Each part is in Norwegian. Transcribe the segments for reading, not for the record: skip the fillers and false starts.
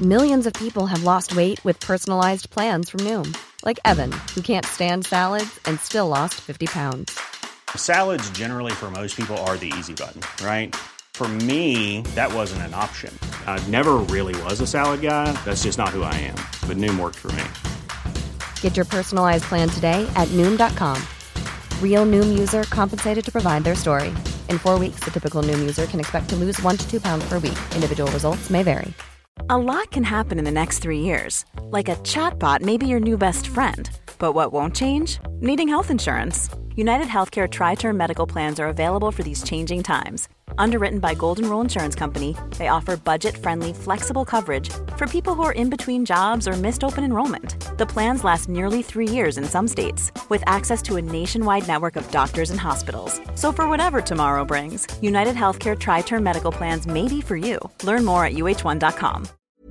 Millions of people have lost weight with personalized plans from Noom. Like Evan, who can't stand salads and still lost 50 pounds. Salads generally for most people are the easy button, right? For me, that wasn't an option. I never really was a salad guy. That's just not who I am. But Noom worked for me. Get your personalized plan today at Noom.com. Real Noom user compensated to provide their story. In 4 weeks, the typical Noom user can expect to lose 1 to 2 pounds per week. Individual results may vary. A lot can happen in the next 3 years. Like a chatbot may be your new best friend. But what won't change? Needing health insurance. United Healthcare Tri-Term Medical Plans are available for these changing times. Underwritten by Golden Rule Insurance Company, they offer budget-friendly, flexible coverage for people who are in between jobs or missed open enrollment. The plans last nearly 3 years in some states, with access to a nationwide network of doctors and hospitals. So for whatever tomorrow brings, United Healthcare Tri-Term Medical Plans may be for you. Learn more at uh1.com.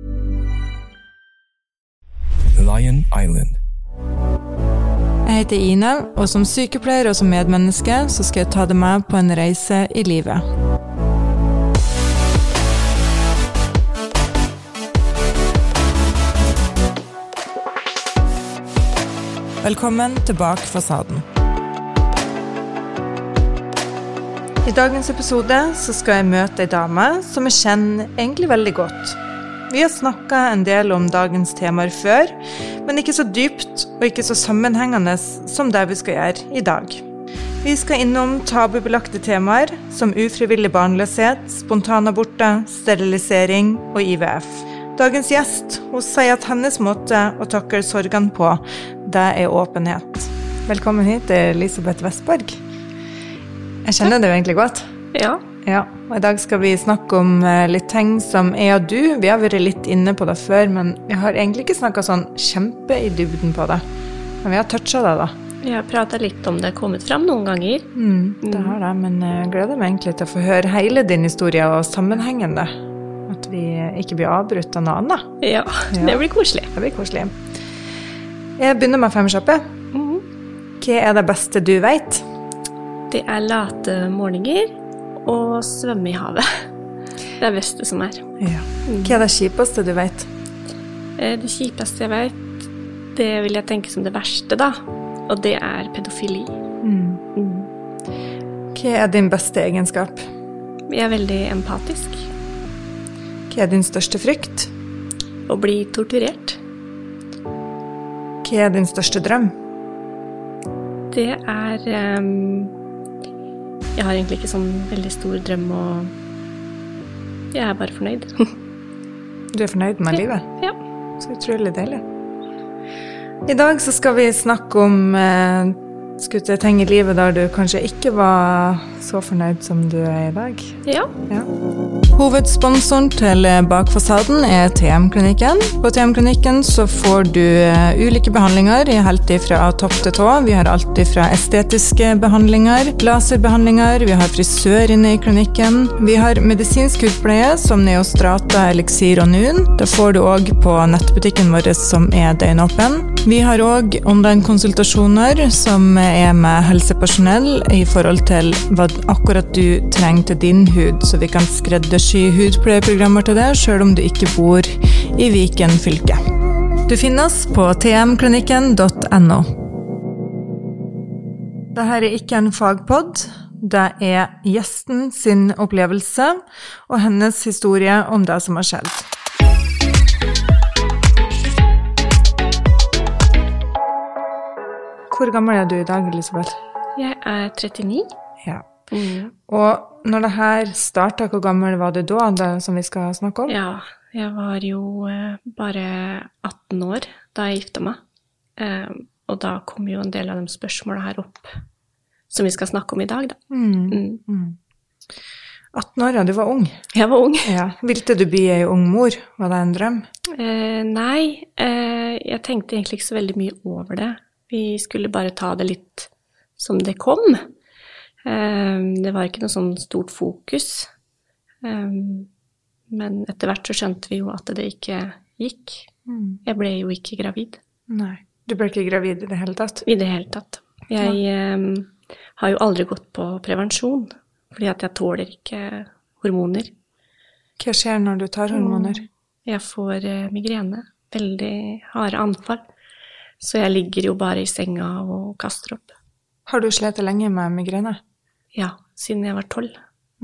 Lion Island. Jeg heter Ina, og som sykepleier og som medmenneske så skal jeg ta deg med på en reise i livet. Velkommen til Bak fasaden. I dagens episode så skal jeg møte en dame som jeg kjenner egentlig veldig godt. Vi har snakket en del om dagens temaer før, men ikke så dypt og ikke så sammenhengende som det vi skal gjøre i dag. Vi skal innom tabubelagte temaer som ufrivillig barnløshet, spontanaborter, sterilisering og IVF. Dagens gjest, hun sier at hennes måte å takle sorgen på, det er åpenhet. Velkommen hit, Elisabeth Westberg. Jeg kjenner det jo egentlig godt. Ja, og i dag skal vi snakke om litt ting som jeg og du. Vi har vært litt inne på det før, men vi har egentlig ikke snakket sånn kjempe i dybden på det. Men vi har touchet det da. Vi har pratet litt om det, kommet frem noen ganger. Det har det, men jeg gleder meg egentlig til å få høre hele din historie og sammenhengende. At vi ikke blir avbrutt av noe annet. Ja, det blir koselig. Det blir koselig. Jeg begynner med 5 kjappe. Hva er det beste du vet? Det er late morgener og svømme i havet. Det er det beste som er. Ja. Hva er det kjipeste du vet? Det kjipeste jeg vet, det vil jeg tenke som det verste da. Og det er pedofili. Hva er din beste egenskap? Jeg er veldig empatisk. Hva er din største frykt? Å bli torturert. Hva er din største drøm? Det er... jeg har egentlig ikke sånn veldig stor drøm, og jeg er bare fornøyd. Du er fornøyd med livet? Ja. Så utrolig deilig. I dag så skal vi snakke om ting i livet der du kanskje ikke var så fornøyd som du er i dag. Ja. Hovedsponsoren til Bak fasaden er TM-klinikken. På TM-klinikken så får du ulike behandlinger helt fra topp til tå. Vi har alt fra estetiske behandlinger, laserbehandlinger, vi har frisør inne i klinikken. Vi har medisinsk hudpleie som Neostrata, Elixir og Nun. Det får du også på nettbutikken vår som er døgnåpen. Vi har også online-konsultasjoner som er med helsepersonell i forhold til hva akkurat du trenger til din hud, så vi kan skreddersy hudpleieprogrammer til det, selv om du ikke bor i Viken fylke. Du finner oss på tmklinikken.no. Dette er ikke en fagpodd, det er gjesten sin opplevelse og hennes historie om det som har skjedd. Hvor gammel er du i dag, Elisabeth? Jeg er 39. Ja. Og når det her startet, hvor gammel var du da, det som vi skal snakke om? Ja, jeg var jo bare 18 år da jeg gifte meg. Og da kom jo en del av de spørsmålene her opp, som vi skal snakke om i dag da. 18 år, ja, du var ung. Jeg var ung. Ja. Vilte du bli en ung mor? Var det en drøm? Nei, jeg tenkte egentlig ikke så veldig mye over det. Vi skulle bare ta det litt som det kom. Det var ikke noe sånn stort fokus. Men etter hvert så skjønte vi jo at det ikke gikk. Jeg ble jo ikke gravid. Nei, du ble ikke gravid i det hele tatt? I det hele tatt. Jeg har jo aldri gått på prevensjon, fordi at jeg tåler ikke hormoner. Hva skjer når du tar hormoner? Jeg får migrene, veldig harde anfall. Så jeg ligger jo bare i senga og kaster opp. Har du slitt lenge med migrene? Ja, siden jeg var 12.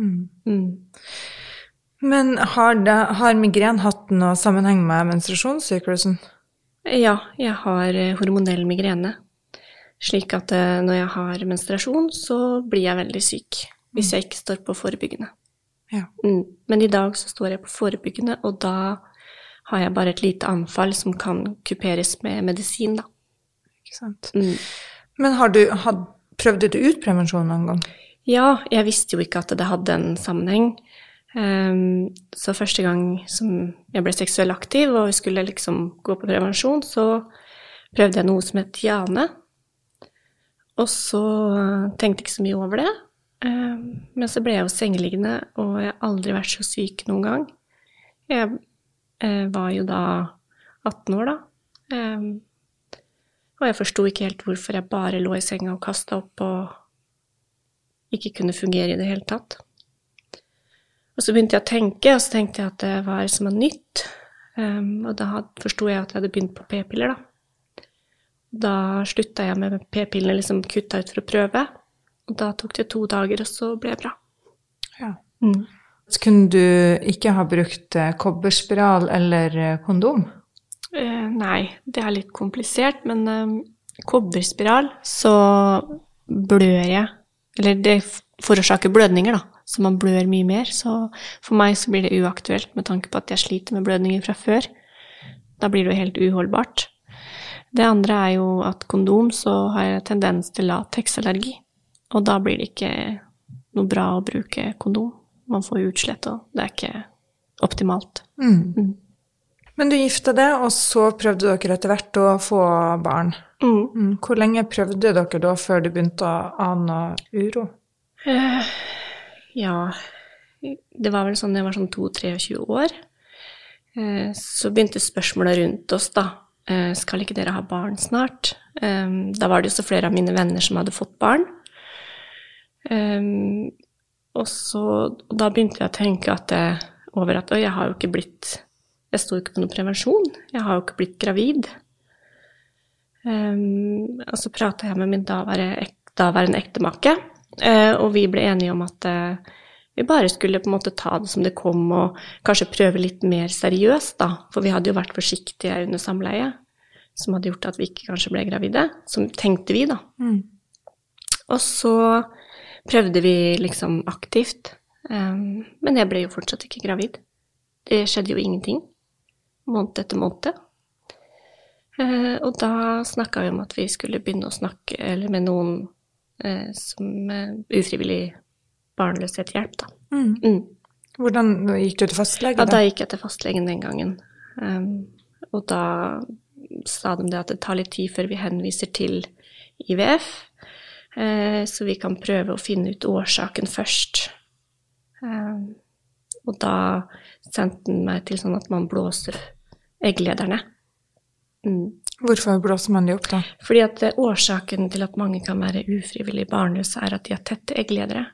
Men har migren hatt noe sammenheng med menstruasjonssyklusen? Ja, jeg har hormonell migrene. Slik at når jeg har menstruasjon, så blir jeg veldig syk. Hvis jeg ikke står på forebyggende. Ja. Men i dag så står jeg på forebyggende, og da har jeg bare et lite anfall som kan kuperes med medisin, da. Ikke sant. Men prøvde du ut prevensjon noen gang? Ja, jeg visste jo ikke at det hadde en sammenheng. Så første gang som jeg ble seksuell aktiv, og jeg skulle liksom gå på prevensjon, så prøvde jeg noe som het Diane. Og så tenkte jeg ikke så mye over det. Men så ble jeg jo sengeliggende, og jeg har aldri vært så syk noen gang. Jeg var jo da 18 år da. Og jeg forstod ikke helt hvorfor jeg bare lå i senga og kastet opp og ikke kunne fungere i det hele tatt. Og så begynte jeg å tenke, og så tenkte jeg at det var som noe nytt. Og da forstod jeg at jeg hadde begynt på p-piller da. Da sluttet jeg med p-pillene, liksom kuttet ut for å prøve. Og da tok det 2 dager, og så ble jeg bra. Ja. Så kunne du ikke ha brukt kobberspiral eller kondom? Nei, det er litt komplisert, men kobberspiral, så blør jeg. Eller det forårsaker blødninger da, så man blør mye mer. Så for meg så blir det uaktuelt med tanke på at jeg sliter med blødninger fra før. Da blir det jo helt uholdbart. Det andre er jo at kondom, så har jeg tendens til lateksallergi. Og da blir det ikke noe bra å bruke kondom. Man får jo utslett, og det er ikke optimalt. Men du giftet deg, og så prøvde dere etter hvert å få barn. Hvor lenge prøvde dere da før du begynte å ane uro? Ja, det var vel sånn, jeg var sånn 22-23 år. Så begynte spørsmålet rundt oss da. Skal ikke dere ha barn snart? Da var det jo så flere av mine venner som hadde fått barn. Og så da begynte jeg å tenke over at jeg har jo ikke blitt, jeg står jo ikke på noen prevensjon, jeg har jo ikke blitt gravid. Og så pratet jeg med min daværende ektemake, og vi ble enige om at vi bare skulle på en måte ta det som det kom, og kanskje prøve litt mer seriøst da, for vi hadde jo vært forsiktige under samleie, som hadde gjort at vi ikke kanskje ble gravide, som tenkte vi da. Og så prøvde vi liksom aktivt, men jeg ble jo fortsatt ikke gravid. Det skjedde jo ingenting, måned etter måned. Og da snakket vi om at vi skulle begynne å snakke med noen som ufrivillig barnløshetshjelp da. Hvordan gikk du til fastlegen? Ja, da gikk jeg til fastlegen den gangen. Og da sa de det at det tar litt tid før vi henviser til IVF, så vi kan prøve å finne ut årsaken først. Og da sendte den meg til sånn at man blåser egglederne. Hvorfor blåser man de opp da? Fordi at årsaken til at mange kan være ufrivillig barnløse er at de har tette eggledere.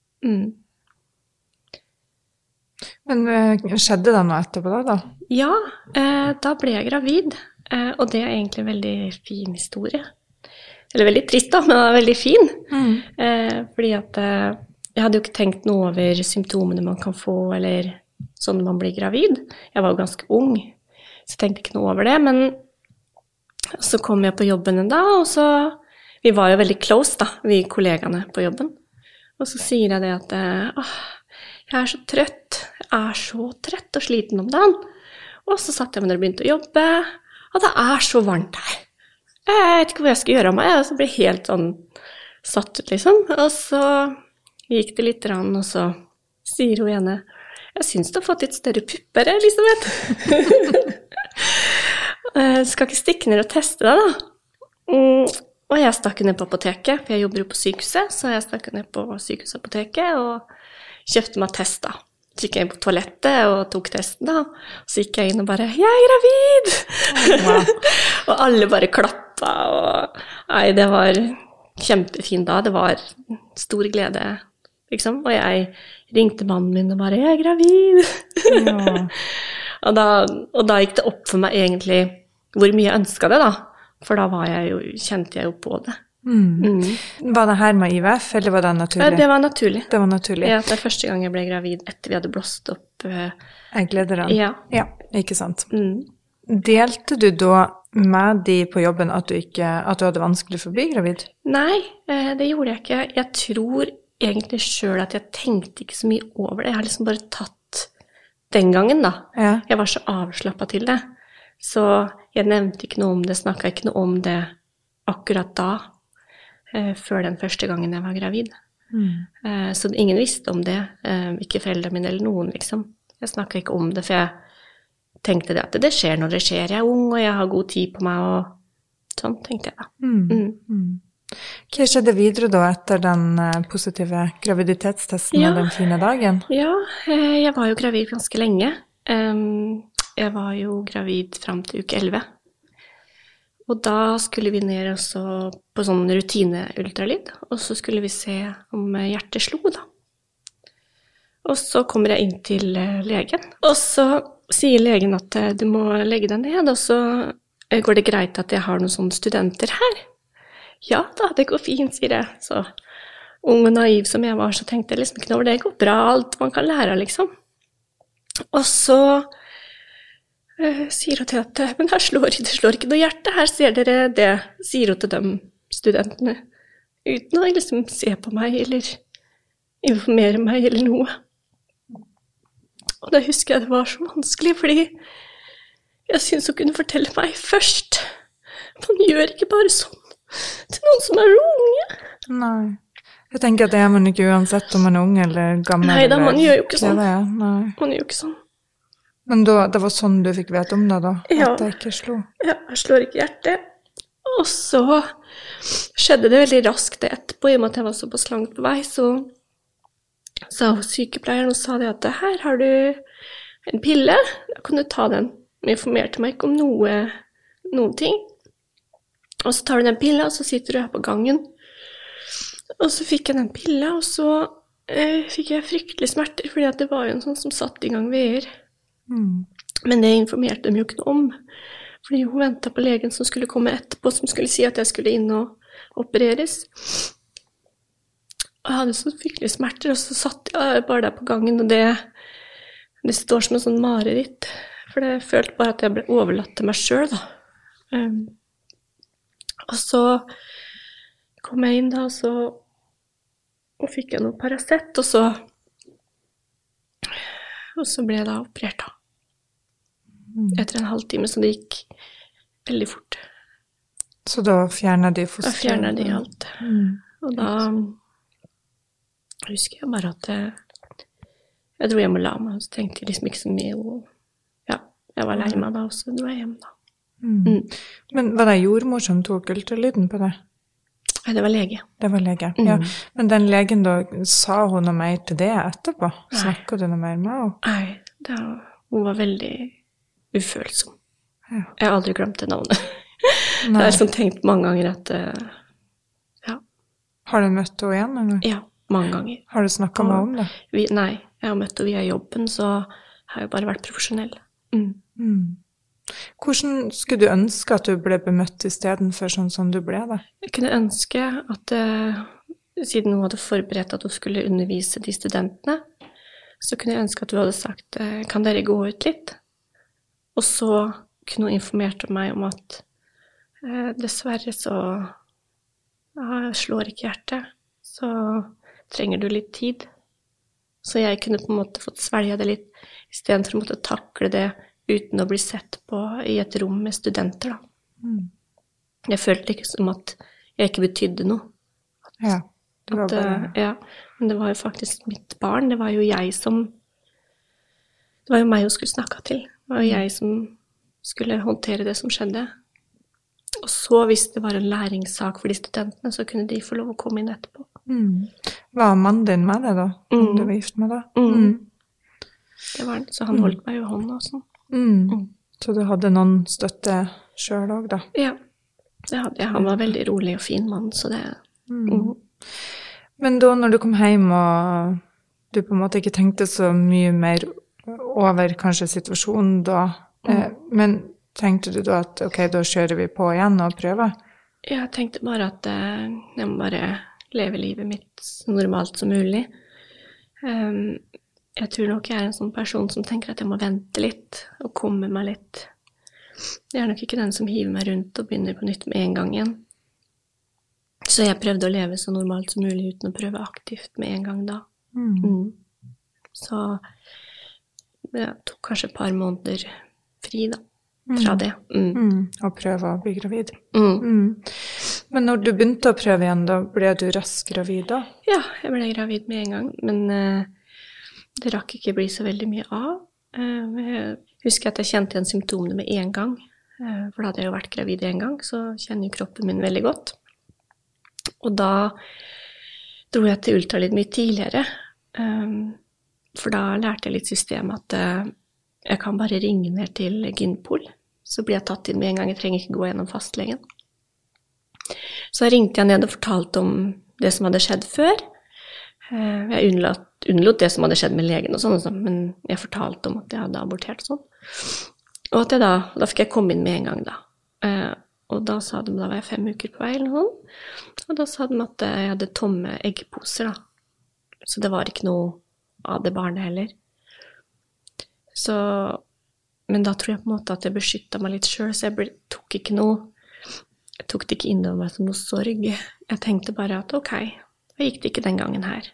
Men skjedde det noe etterpå da? Ja, da ble jeg gravid, og det er egentlig en veldig fin historie. Eller veldig trist da, men det var veldig fin. Fordi at jeg hadde jo ikke tenkt noe over symptomene man kan få, eller sånn når man blir gravid. Jeg var jo ganske ung, så jeg tenkte ikke noe over det. Men så kom jeg på jobben en dag, og så, vi var jo veldig close da, vi kollegaene på jobben. Og så sier jeg det at, jeg er så trøtt og sliten om dagen. Og så satt jeg med når jeg begynte å jobbe, og det er så varmt her. Jeg vet ikke hva jeg skal gjøre av meg, og så ble jeg helt sånn satt ut liksom. Og så gikk det litt rann, og så sier hun ene, jeg synes du har fått litt større pupper, Elisabeth. Skal ikke stikke ned og teste deg da? Og jeg stakk ned på apoteket, for jeg jobber jo på sykehuset, så jeg stakk ned på sykehusapoteket og kjøpte meg test da. Så gikk jeg inn på toalettet og tok testen da, og så gikk jeg inn og bare, jeg er gravid! Og alle bare klappet, og nei, det var kjempefint da, det var stor glede, liksom. Og jeg ringte mannen min og bare, jeg er gravid! Og da gikk det opp for meg egentlig hvor mye jeg ønsket det da. For da kjente jeg jo på det. Var det her med IVF, eller var det naturlig? Ja, det var naturlig. Det var naturlig. Ja, det første gang jeg ble gravid etter vi hadde blåst opp. Egglederen. Ja. Ja, ikke sant. Delte du da med de på jobben at du hadde vanskelig for å bli gravid? Nei, det gjorde jeg ikke. Jeg tror egentlig selv at jeg tenkte ikke så mye over det. Jeg har liksom bare tatt den gangen da. Ja. Jeg var så avslappet til det. Så jeg nevnte ikke noe om det, snakket ikke noe om det akkurat da, før den første gangen jeg var gravid. Så ingen visste om det, ikke foreldrene mine eller noen liksom. Jeg snakket ikke om det, for jeg tenkte det at det skjer når det skjer. Jeg er ung, og jeg har god tid på meg, og sånn tenkte jeg da. Hva skjedde videre da etter den positive graviditetstesten og den fine dagen? Ja, jeg var jo gravid ganske lenge. Jeg var jo gravid frem til uke 11. Og da skulle vi ned også på sånn rutine-ultralyd, og så skulle vi se om hjertet slo da. Og så kommer jeg inn til legen, og så sier legen at du må legge deg ned, og så går det greit at jeg har noen sånne studenter her. Ja da, det går fint, sier jeg. Så ung og naiv som jeg var, så tenkte jeg liksom ikke over det. Det går bra, alt man kan lære, liksom. Og så sier hun til at men det slår ikke noe hjerte, her ser dere det, sier hun til de studentene, uten å liksom se på meg eller informere meg eller noe. Og da husker jeg det var så vanskelig, fordi jeg synes hun kunne fortelle meg først. Man gjør ikke bare sånn til noen som er unge. Nei. Jeg tenker at det er man ikke uansett om man er ung eller gammel. Nei da, man gjør jo ikke sånn. Nei. Man gjør jo ikke sånn. Men det var sånn du fikk vite om det da? Ja. At det ikke slo? Ja, jeg slår ikke hjertet. Og så skjedde det veldig raskt etterpå, i og med at jeg var såpass langt på vei, så sa sykepleieren og sa det at her har du en pille, da kan du ta den. Men informerte meg ikke om noen ting. Og så tar du den pilla, og så sitter du her på gangen. Og så fikk jeg den pilla, og så fikk jeg fryktelig smerter, fordi at det var jo en sånn som satt i gang veer. Men det informerte de jo ikke noe om, fordi hun ventet på legen som skulle komme etterpå, som skulle si at jeg skulle inn og opereres. Og jeg hadde så fryktelig smerter, og så satt jeg bare der på gangen, og det står som en sånn mareritt, for jeg følte bare at jeg ble overlatt til meg selv da. Og så kom jeg inn da, og fikk jeg noe Paracet, og så ble jeg da operert da. Etter en halvtime, så det gikk veldig fort. Så da fjernet de fosteret? Da fjernet de alt. Og da husker jeg bare at jeg dro hjem og la meg, og så tenkte jeg liksom ikke så mye, og ja, jeg var lei meg da, og så dro jeg hjem da. Men var det jordmor som tok ultralyden på det? Nei, det var lege. Det var lege, ja. Men den legen da, sa hun noe mer til det etterpå? Snakket du noe mer med henne? Nei, hun var veldig ufølsom. Ja. Jeg har aldri glemt det navnet. Jeg har liksom tenkt mange ganger at, ja. Har du møtt henne igjen, eller? Ja, mange ganger. Har du snakket med henne om det? Nei, jeg har møtt henne via jobben, så har jeg bare vært profesjonell. Hvordan skulle du ønske at du ble bemøtt i stedet for sånn som du ble da? Jeg kunne ønske at, siden hun hadde forberedt at hun skulle undervise de studentene, så kunne jeg ønske at hun hadde sagt, kan dere gå ut litt? Og så kunne hun informert meg om at dessverre så slår ikke hjertet, så trenger du litt tid. Så jeg kunne på en måte fått svelge det litt, i stedet for å måtte takle det uten å bli sett på i et rom med studenter da. Jeg følte ikke som at jeg ikke betydde noe. Ja, det var bare... Ja, men det var jo faktisk mitt barn, det var jo meg hun skulle snakke til. Det var jo jeg som skulle håndtere det som skjedde. Og så, hvis det var en læringssak for de studentene, så kunne de få lov å komme inn etterpå. Var mannen din med deg da? Du var gift med deg? Det var han, så han holdt meg i hånden og sånn. Så du hadde noen støtte selv også da? Ja, det hadde jeg. Han var veldig rolig og fin mann, så det... Men da når du kom hjem og du på en måte ikke tenkte så mye mer over kanskje situasjonen da. Men tenkte du da at ok, da kjører vi på igjen og prøver? Jeg tenkte bare at jeg må bare leve livet mitt normalt som mulig. Jeg tror nok jeg en sånn person som tenker at jeg må vente litt og komme meg litt. Jeg nok ikke den som hiver meg rundt og begynner på nytt med en gang igjen. Så jeg prøvde å leve så normalt som mulig uten å prøve aktivt med en gang da. Så det tok kanskje et par måneder fri da, fra det. Og prøve å bli gravid. Men når du begynte å prøve igjen, da ble du raskt gravid da? Ja, jeg ble gravid med en gang, men det rakk ikke bli så veldig mye av. Jeg husker at jeg kjente igjen symptomene med en gang, for da hadde jeg jo vært gravid en gang, så kjenner jo kroppen min veldig godt. Og da dro jeg til ultralyd mye tidligere, for da lærte jeg litt system at jeg kan bare ringe ned til Gynpol, så blir jeg tatt inn med en gang, jeg trenger ikke gå gjennom fastlegen. Så ringte jeg ned og fortalte om det som hadde skjedd før. Jeg unnlot det som hadde skjedd med legen og sånn, men jeg fortalte om at jeg hadde abortert og sånn. Og at da fikk jeg komme inn med en gang da. Og da sa de, da var jeg 5 uker på vei eller noe. Og da sa de at jeg hadde tomme eggposer da. Så det var ikke noe av det barnet heller. Så, men da tror jeg på en måte at jeg beskyttet meg litt selv, så jeg tok det ikke innover meg som noe sorg. Jeg tenkte bare at ok, da gikk det ikke den gangen her.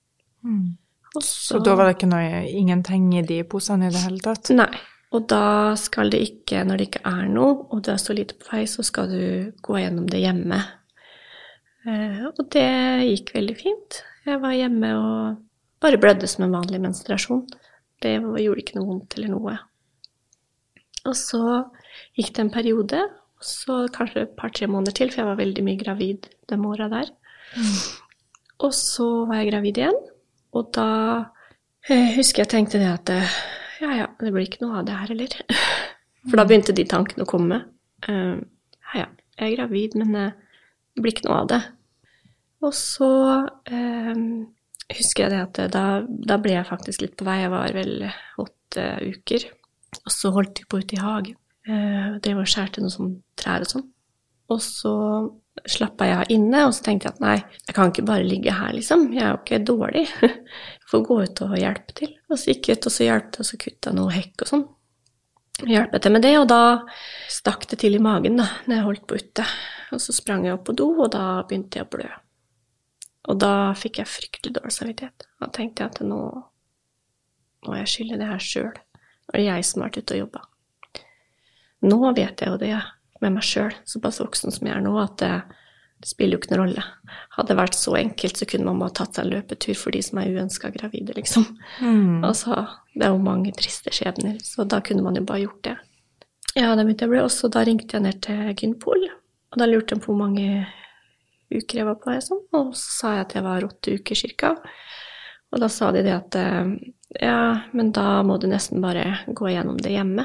Så da var det ingenting i de posene i det hele tatt? Nei, og da skal det ikke, når det ikke er noe, og du er så lite på vei, så skal du gå gjennom det hjemme. Og det gikk veldig fint. Jeg var hjemme og bare blødde som en vanlig menstruasjon. Det gjorde ikke noe vondt eller noe. Og så gikk det en periode, og så kanskje et par-tre måneder til, for jeg var veldig mye gravid den året der. Og så var jeg gravid igjen, og da husker jeg tenkte det at ja, det blir ikke noe av det her heller. For da begynte de tankene å komme. Ja, jeg er gravid, men det blir ikke noe av det. Og så husker jeg det at da ble jeg faktisk litt på vei. Jeg var vel 8 uker, og så holdt jeg på ute i hagen. Det var skjært til noen sånn trær og sånn. Og så slappet jeg inne, og så tenkte jeg at nei, jeg kan ikke bare ligge her liksom. Jeg er jo ikke dårlig. Jeg får gå ut og hjelpe til. Og så gikk jeg ut, og så hjelpte jeg, og så kuttet jeg noe hekk og sånn. Hjelpet jeg med det, og da stakk det til i magen da, når jeg holdt på ute. Og så sprang jeg opp på do, og da begynte jeg å blø. Og da fikk jeg fryktelig dårlig samvittighet. Da tenkte jeg at nå er jeg skyldig det her selv. Og det er jeg som har vært ute og jobbet. Nå vet jeg jo det med meg selv, såpass voksen som jeg er nå, at det spiller jo ikke noen rolle. Hadde det vært så enkelt, så kunne man bare tatt seg en løpetur for de som er uønsket gravide, liksom. Altså, det er jo mange triste skjebner, så da kunne man jo bare gjort det. Ja, da begynte jeg å blø, og så da ringte jeg ned til Gynpol, og da lurte jeg på hvor mange uker jeg var på, og så sa jeg at jeg var 8 uker cirka. Og da sa de det at, ja, men da må du nesten bare gå gjennom det hjemme.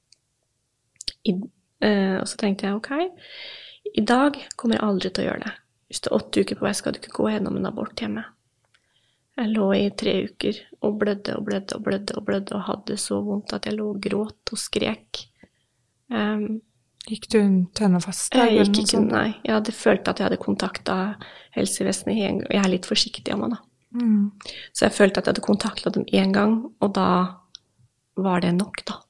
Og så tenkte jeg, ok, i dag kommer jeg aldri til å gjøre det. Hvis du er 8 uker på vei, skal du ikke gå gjennom en abort hjemme. Jeg lå i 3 uker og blødde og blødde og blødde og blødde og hadde så vondt at jeg lå og gråt og skrek. Gikk du til noe fastlege? Jeg gikk ikke, nei. Jeg hadde følt at jeg hadde kontaktet helsevesenet en gang. Jeg er litt forsiktig av meg da. Så jeg følte at jeg hadde kontaktet dem en gang, og da var det nok da.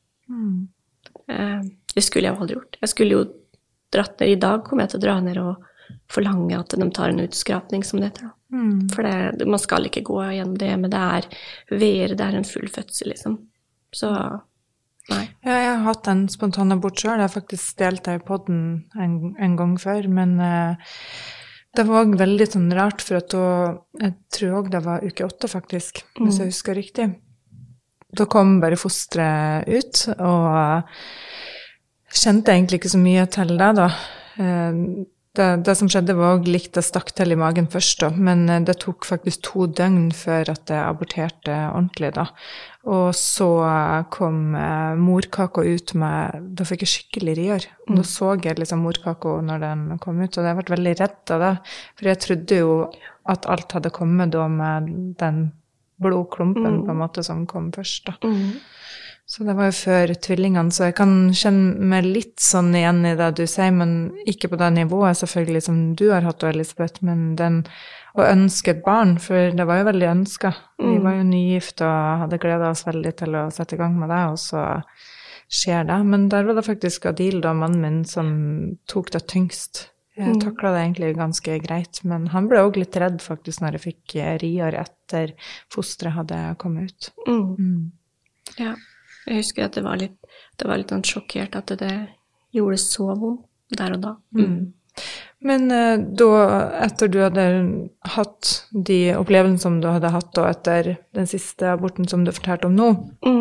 Det skulle jeg jo aldri gjort. Jeg skulle jo dratt ned i dag, kommer jeg til å dra ned og forlange at de tar en utskrapning, som det heter da. For man skal ikke gå gjennom det, men det er VR, det er en full fødsel, liksom. Så, nei. Ja, jeg har hatt en spontan abort selv. Jeg har faktisk delt det i podden en gang før, men det var også veldig sånn rart, for at jeg tror også det var uke 8 faktisk, hvis jeg husker riktig. Da kom bare fosteret ut, og kjente egentlig ikke så mye til det da. Det som skjedde var også likt det stakk til i magen først da, men det tok faktisk 2 døgn før at jeg aborterte ordentlig da. Og så kom morkaka ut med, da fikk jeg skikkelig rier. Da så jeg liksom morkaka når den kom ut, og jeg ble veldig redd av det, for jeg trodde jo at alt hadde kommet da med den blodklumpen på en måte som kom først da. Så det var jo før tvillingene, så jeg kan kjenne meg litt sånn igjen i det du sier, men ikke på det nivået selvfølgelig som du har hatt, Elisabeth, men den å ønske et barn, for det var jo veldig ønsket. Vi var jo nygift og hadde gledet oss veldig til å sette i gang med det, og så skjer det. Men der var det faktisk Adil, da, mannen min, som tok det tyngst. Jeg taklet det egentlig ganske greit, men han ble også litt redd faktisk når jeg fikk rier etter fosteret hadde kommet ut. Ja. Jeg husker at det var litt sjokkert at det gjorde så vondt der og da. Men da, etter du hadde hatt de opplevelsene som du hadde hatt, og etter den siste aborten som du fortalte om nå,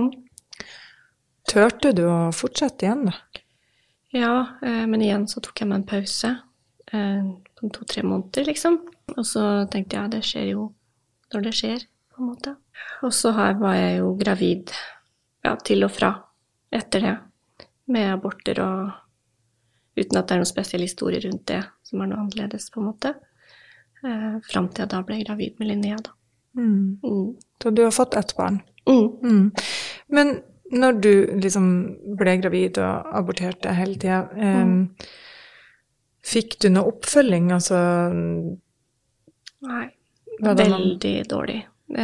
tørte du å fortsette igjen da? Ja, men igjen så tok jeg meg en pause, på 2-3 måneder liksom, og så tenkte jeg, det skjer jo når det skjer, på en måte. Og så var jeg jo gravid, til og fra etter det, med aborter og uten at det noen spesiell historie rundt det, som noe annerledes på en måte, frem til jeg da ble gravid med Linnea da. Så du har fått et barn? Men når du liksom ble gravid og aborterte hele tiden, fikk du noe oppfølging, altså? Nei, veldig dårlig.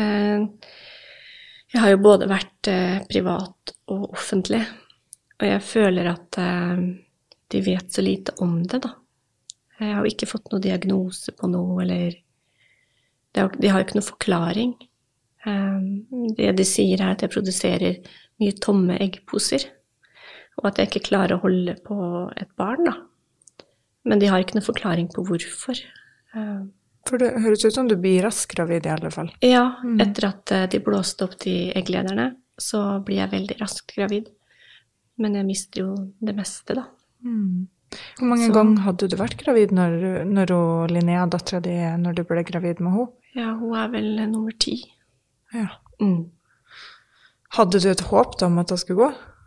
Jeg har jo både vært privat og offentlig, og jeg føler at de vet så lite om det da. Jeg har jo ikke fått noen diagnose på noe, eller de har jo ikke noen forklaring. Det de sier at jeg produserer mye tomme eggposer, og at jeg ikke klarer å holde på et barn da. Men de har ikke noen forklaring på hvorfor. For det høres ut som du blir raskt gravid i alle fall. Ja, etter at de blåste opp de egglederne, så blir jeg veldig raskt gravid. Men jeg mister jo det meste da. Hvor mange ganger hadde du vært gravid når Linnea, datteren din, når du ble gravid med henne? Ja, hun vel nummer 10. Ja. Hadde du et håp da om at det skulle gå?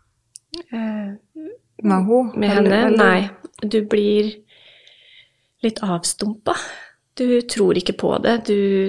Med henne? Med henne? Nei. Du blir litt avstumpet. Du tror ikke på det.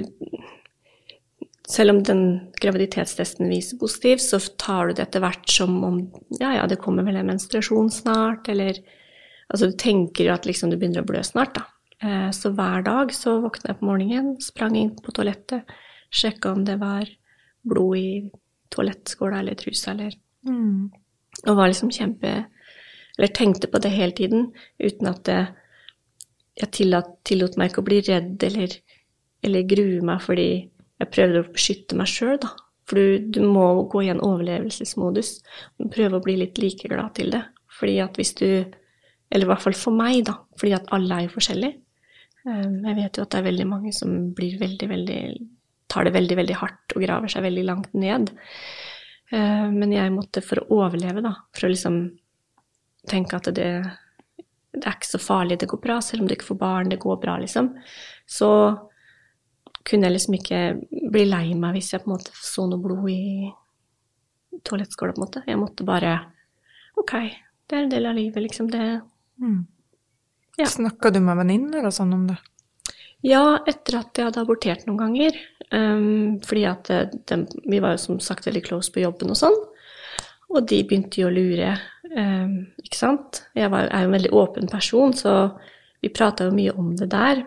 Selv om den graviditetstesten viser positiv, så tar du det etter hvert som om, det kommer vel en menstruasjon snart, eller, altså du tenker jo at liksom du begynner å blø snart da. Så hver dag så våknet jeg på morgenen, sprang inn på toalettet, sjekket om det var blod i toalettskåla eller trusa, og var liksom eller tenkte på det hele tiden, uten at jeg tillot meg ikke å bli redd eller grue meg, fordi jeg prøvde å beskytte meg selv da. For du må gå i en overlevelsesmodus, og prøve å bli litt like glad til det. Fordi at hvis du, eller i hvert fall for meg da, fordi at alle jo forskjellige. Jeg vet jo at det veldig mange som blir tar det veldig, veldig hardt og graver seg veldig langt ned. Men jeg måtte for å overleve da, for å liksom tenke at det ikke så farlig, det går bra, selv om du ikke får barn, det går bra liksom. Så kunne jeg liksom ikke bli lei meg hvis jeg på en måte så noe blod i toalettskåla på en måte. Jeg måtte bare, ok, det en del av livet liksom, det. Snakket du med venninner og sånn om det? Ja, etter at jeg hadde abortert noen ganger, fordi at vi var jo som sagt veldig close på jobben og sånn, og de begynte jo å lure, ikke sant? Jeg jo en veldig åpen person, så vi pratet jo mye om det der.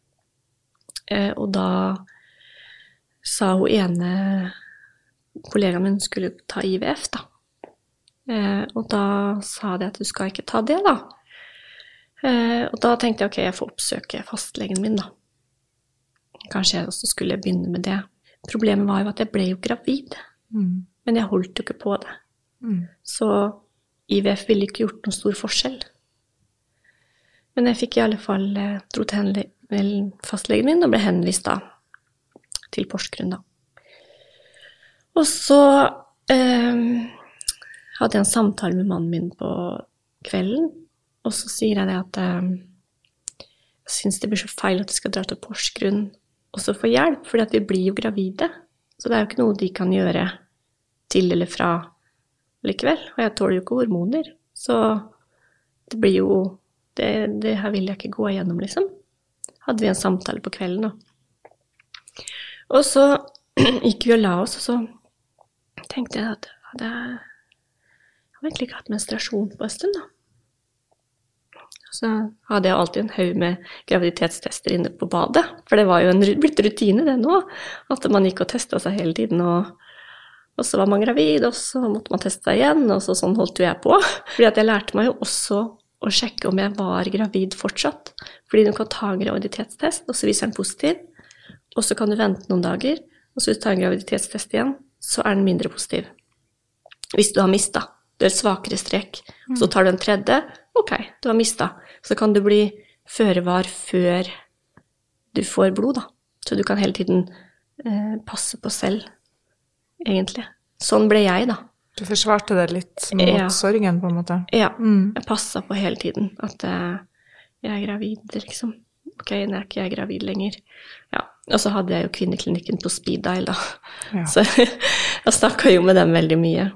Og da sa hun ene kollegaen min skulle ta IVF da. Og da sa de at du skal ikke ta det da. Og da tenkte jeg, ok, jeg får oppsøke fastlegen min da. Kanskje jeg også skulle begynne med det. Problemet var jo at jeg ble jo gravid, men jeg holdt jo ikke på det. Så IVF ville ikke gjort noen stor forskjell. Men jeg fikk i alle fall dro til fastlegen min og ble henvist da til Porsgrunn da. Og så hadde jeg en samtale med mannen min på kvelden, og så sier jeg det at jeg synes det blir så feil at jeg skal dra til Porsgrunn og så få hjelp, fordi at vi blir jo gravide. Så det jo ikke noe de kan gjøre til eller fra likevel, og jeg tåler jo ikke hormoner, så det blir jo, det her vil jeg ikke gå igjennom liksom. Hadde vi en samtale på kvelden da. Og så gikk vi og la oss, og så tenkte jeg at jeg har egentlig ikke hatt menstruasjon på en stund, da. Så hadde jeg alltid en haug med graviditetstester inne på badet, for det var jo blitt rutine det nå, at man gikk og testet seg hele tiden, og så var man gravid, og så måtte man teste seg igjen, og så sånn holdt jeg på. Fordi at jeg lærte meg jo også å sjekke om jeg var gravid fortsatt, fordi du kan ta en graviditetstest, og så viser den positiv, og så kan du vente noen dager, og så hvis du tar en graviditetstest igjen, så den mindre positiv. Hvis du har mistet, det svakere strek, så tar du en tredje, ok, du har mistet. Så kan du bli føre-var før du får blod, da. Så du kan hele tiden passe på selv, egentlig. Sånn ble jeg, da. Du forsvarte det litt mot sorgen, på en måte? Ja, jeg passet på hele tiden at jeg er gravid, liksom. Ok, nå er ikke jeg gravid lenger. Ja, og så hadde jeg jo kvinneklinikken på speed dial, da. Ja. Så jeg snakket jo med dem veldig mye.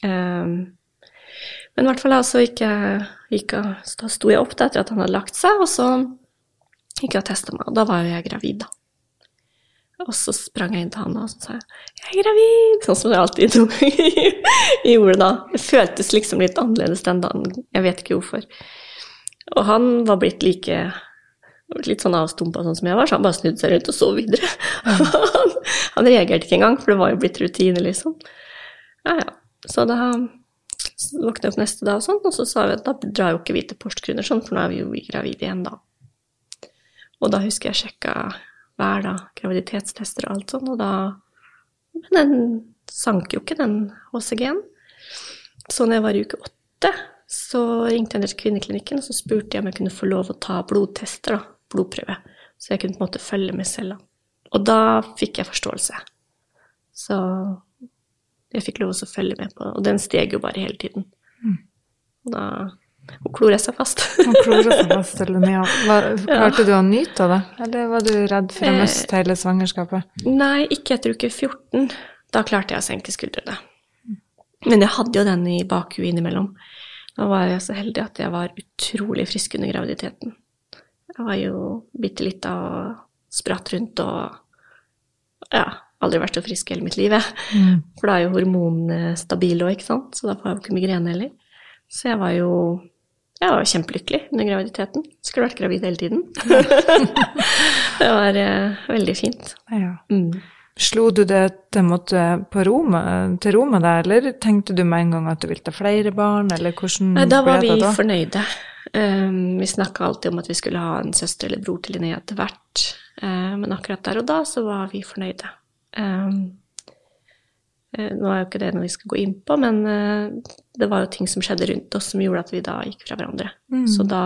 Men i hvert fall så da sto jeg opp da, etter at han hadde lagt seg, og så gikk jeg og testet meg, og da var jo jeg gravid, da. Og så sprang jeg inn til han og så sa jeg er gravid, sånn som jeg alltid gjorde da. Det føltes liksom litt annerledes den dagen, jeg vet ikke hvorfor. Og han var blitt litt sånn avstumpet sånn som jeg var, så han bare snudde seg rundt og så videre. Han reagerte ikke engang, for det var jo blitt rutine, liksom. Ja. Så da våknet jeg opp neste dag og sånn, og så sa vi at da drar jo ikke vi til Porsgrunn, sånn, for nå er vi jo gravid igjen da. Og da husker jeg sjekket hver dag, graviditetstester og alt sånn, og men den sank jo ikke, den HCG-en. Så når jeg var i uke 8, så ringte jeg ned til kvinneklinikken, og så spurte jeg om jeg kunne få lov å ta blodtester, da, blodprøve, så jeg kunne på en måte følge med selv. Da. Og da fikk jeg forståelse. Så jeg fikk lov å følge med på, og den steg jo bare hele tiden. Og da hun kloret seg fast. Hun kloret seg fast, Linnea. Klarte du å nyte av det? Eller var du redd for å miste hele svangerskapet? Nei, ikke etter uke 14. Da klarte jeg å senke skuldrene. Men jeg hadde jo den i bakhuet innimellom. Da var jeg så heldig at jeg var utrolig frisk under graviditeten. Jeg var jo bittelita og spratt rundt og aldri vært så frisk hele mitt liv. For da er jo hormonene stabile også, ikke sant? Så da får jeg jo ikke migrene heller. Så jeg var jo kjempelykkelig under graviditeten. Skulle vært gravid hele tiden. Det var veldig fint. Ja. Slo du det til rommet der, eller tenkte du med en gang at du ville ta flere barn, eller hvordan ble det da? Da var vi fornøyde. Vi snakket alltid om at vi skulle ha en søster eller bror til Linnea etter hvert. Men akkurat der og da så var vi fornøyde. Nå er jo ikke det noe vi skal gå inn på, men det var jo ting som skjedde rundt oss som gjorde at vi da gikk fra hverandre. Så da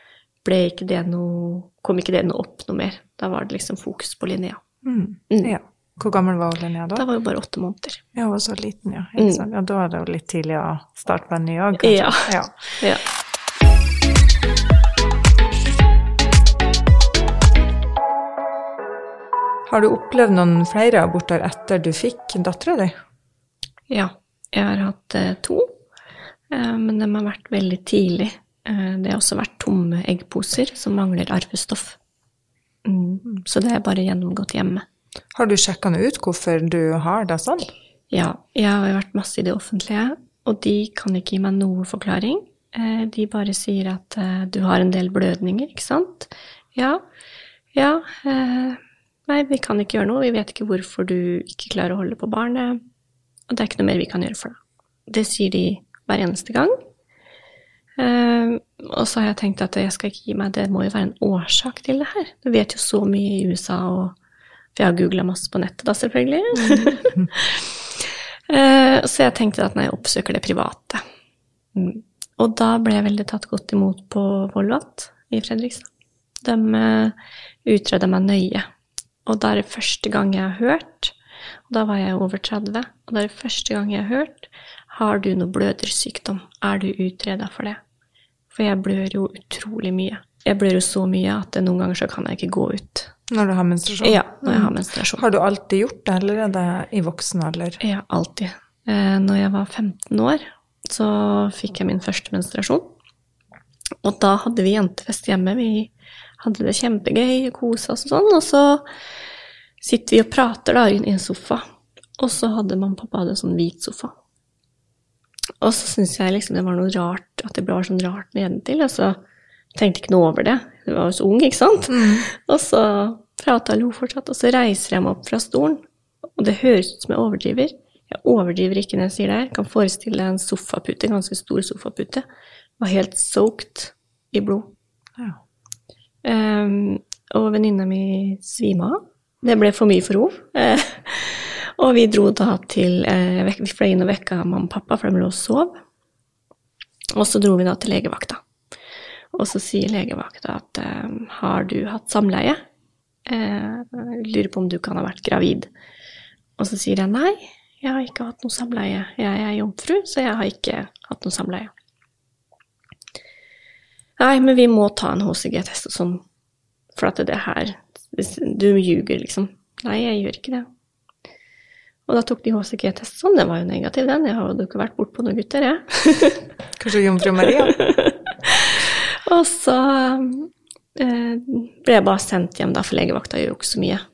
kom ikke det opp noe mer. Da var det liksom fokus på Linnea. Ja. Hvor gammel var Linnea da? Da var jo bare 8 måneder. Ja, hun var så liten, ja. Ja, da var det jo litt tidlig å starte på en ny år, kanskje. Ja. Har du opplevd noen flere aborter etter du fikk datteren din? Ja, jeg har hatt 2, men de har vært veldig tidlig. Det har også vært tomme eggposer som mangler arvestoff. Så det er bare gjennomgått hjemme. Har du sjekket noe ut hvorfor du har det sånn? Ja, jeg har vært masse i det offentlige, og de kan ikke gi meg noe forklaring. De bare sier at du har en del blødninger, ikke sant? Nei, vi kan ikke gjøre noe. Vi vet ikke hvorfor du ikke klarer å holde på barnet. Og det er ikke noe mer vi kan gjøre for deg. Det sier de hver eneste gang. Og så har jeg tenkt at jeg skal ikke gi meg, det må jo være en årsak til det her. Du vet jo så mye i USA, for jeg har googlet masse på nettet da, selvfølgelig. Så jeg tenkte at jeg oppsøker det private. Og da ble jeg veldig tatt godt imot på Volvat i Fredrikstad. De utredet meg nøye. Og da er det første gang jeg har hørt, og da var jeg over 30, og da er det første gang jeg har hørt, har du noe blødersykdom? Er du utredet for det? For jeg blør jo utrolig mye. Jeg blør jo så mye at noen ganger så kan jeg ikke gå ut. Når du har menstruasjon? Ja, når jeg har menstruasjon. Har du alltid gjort det, eller er det i voksen alder? Ja, alltid. Når jeg var 15 år, så fikk jeg min første menstruasjon. Og da hadde vi jentefest hjemme. Vi hadde det kjempegøy, koset oss og sånn. Og så sitter vi og prater da i en sofa, og så hadde mamma og pappa en sånn hvit sofa. Og så synes jeg liksom det var noe rart, at det ble sånn rart nedentil, og så tenkte jeg ikke noe over det. Jeg var jo så ung, ikke sant? Og så pratet jeg lo fortsatt, og så reiser jeg meg opp fra stolen, og det høres ut som jeg overdriver. Jeg overdriver ikke når jeg sier det her. Jeg kan forestille deg en sofapute, en ganske stor sofapute. Var helt soaked i blod. Ja. Og venninna mi svima. Det ble for mye for henne. Og vi dro da til, vi fløy inn og vekket mamma og pappa, for de lå og sov. Og så dro vi da til legevakta. Og så sier legevakta at, har du hatt samleie? Jeg lurer på om du kan ha vært gravid. Og så sier jeg, nei, jeg har ikke hatt noe samleie. Jeg er jomfru, så jeg har ikke hatt noe samleie. Nei, men vi må ta en HCG-test og sånn, for at det her, du ljuger liksom. Nei, jeg gjør ikke det. Og da tok de HCG-test sånn, det var jo negativ den. Jeg har jo ikke vært bort på noen gutter, jeg. Kanskje jomfru Maria? Og så ble jeg bare sendt hjem da, for legevakta gjør jo ikke så mye.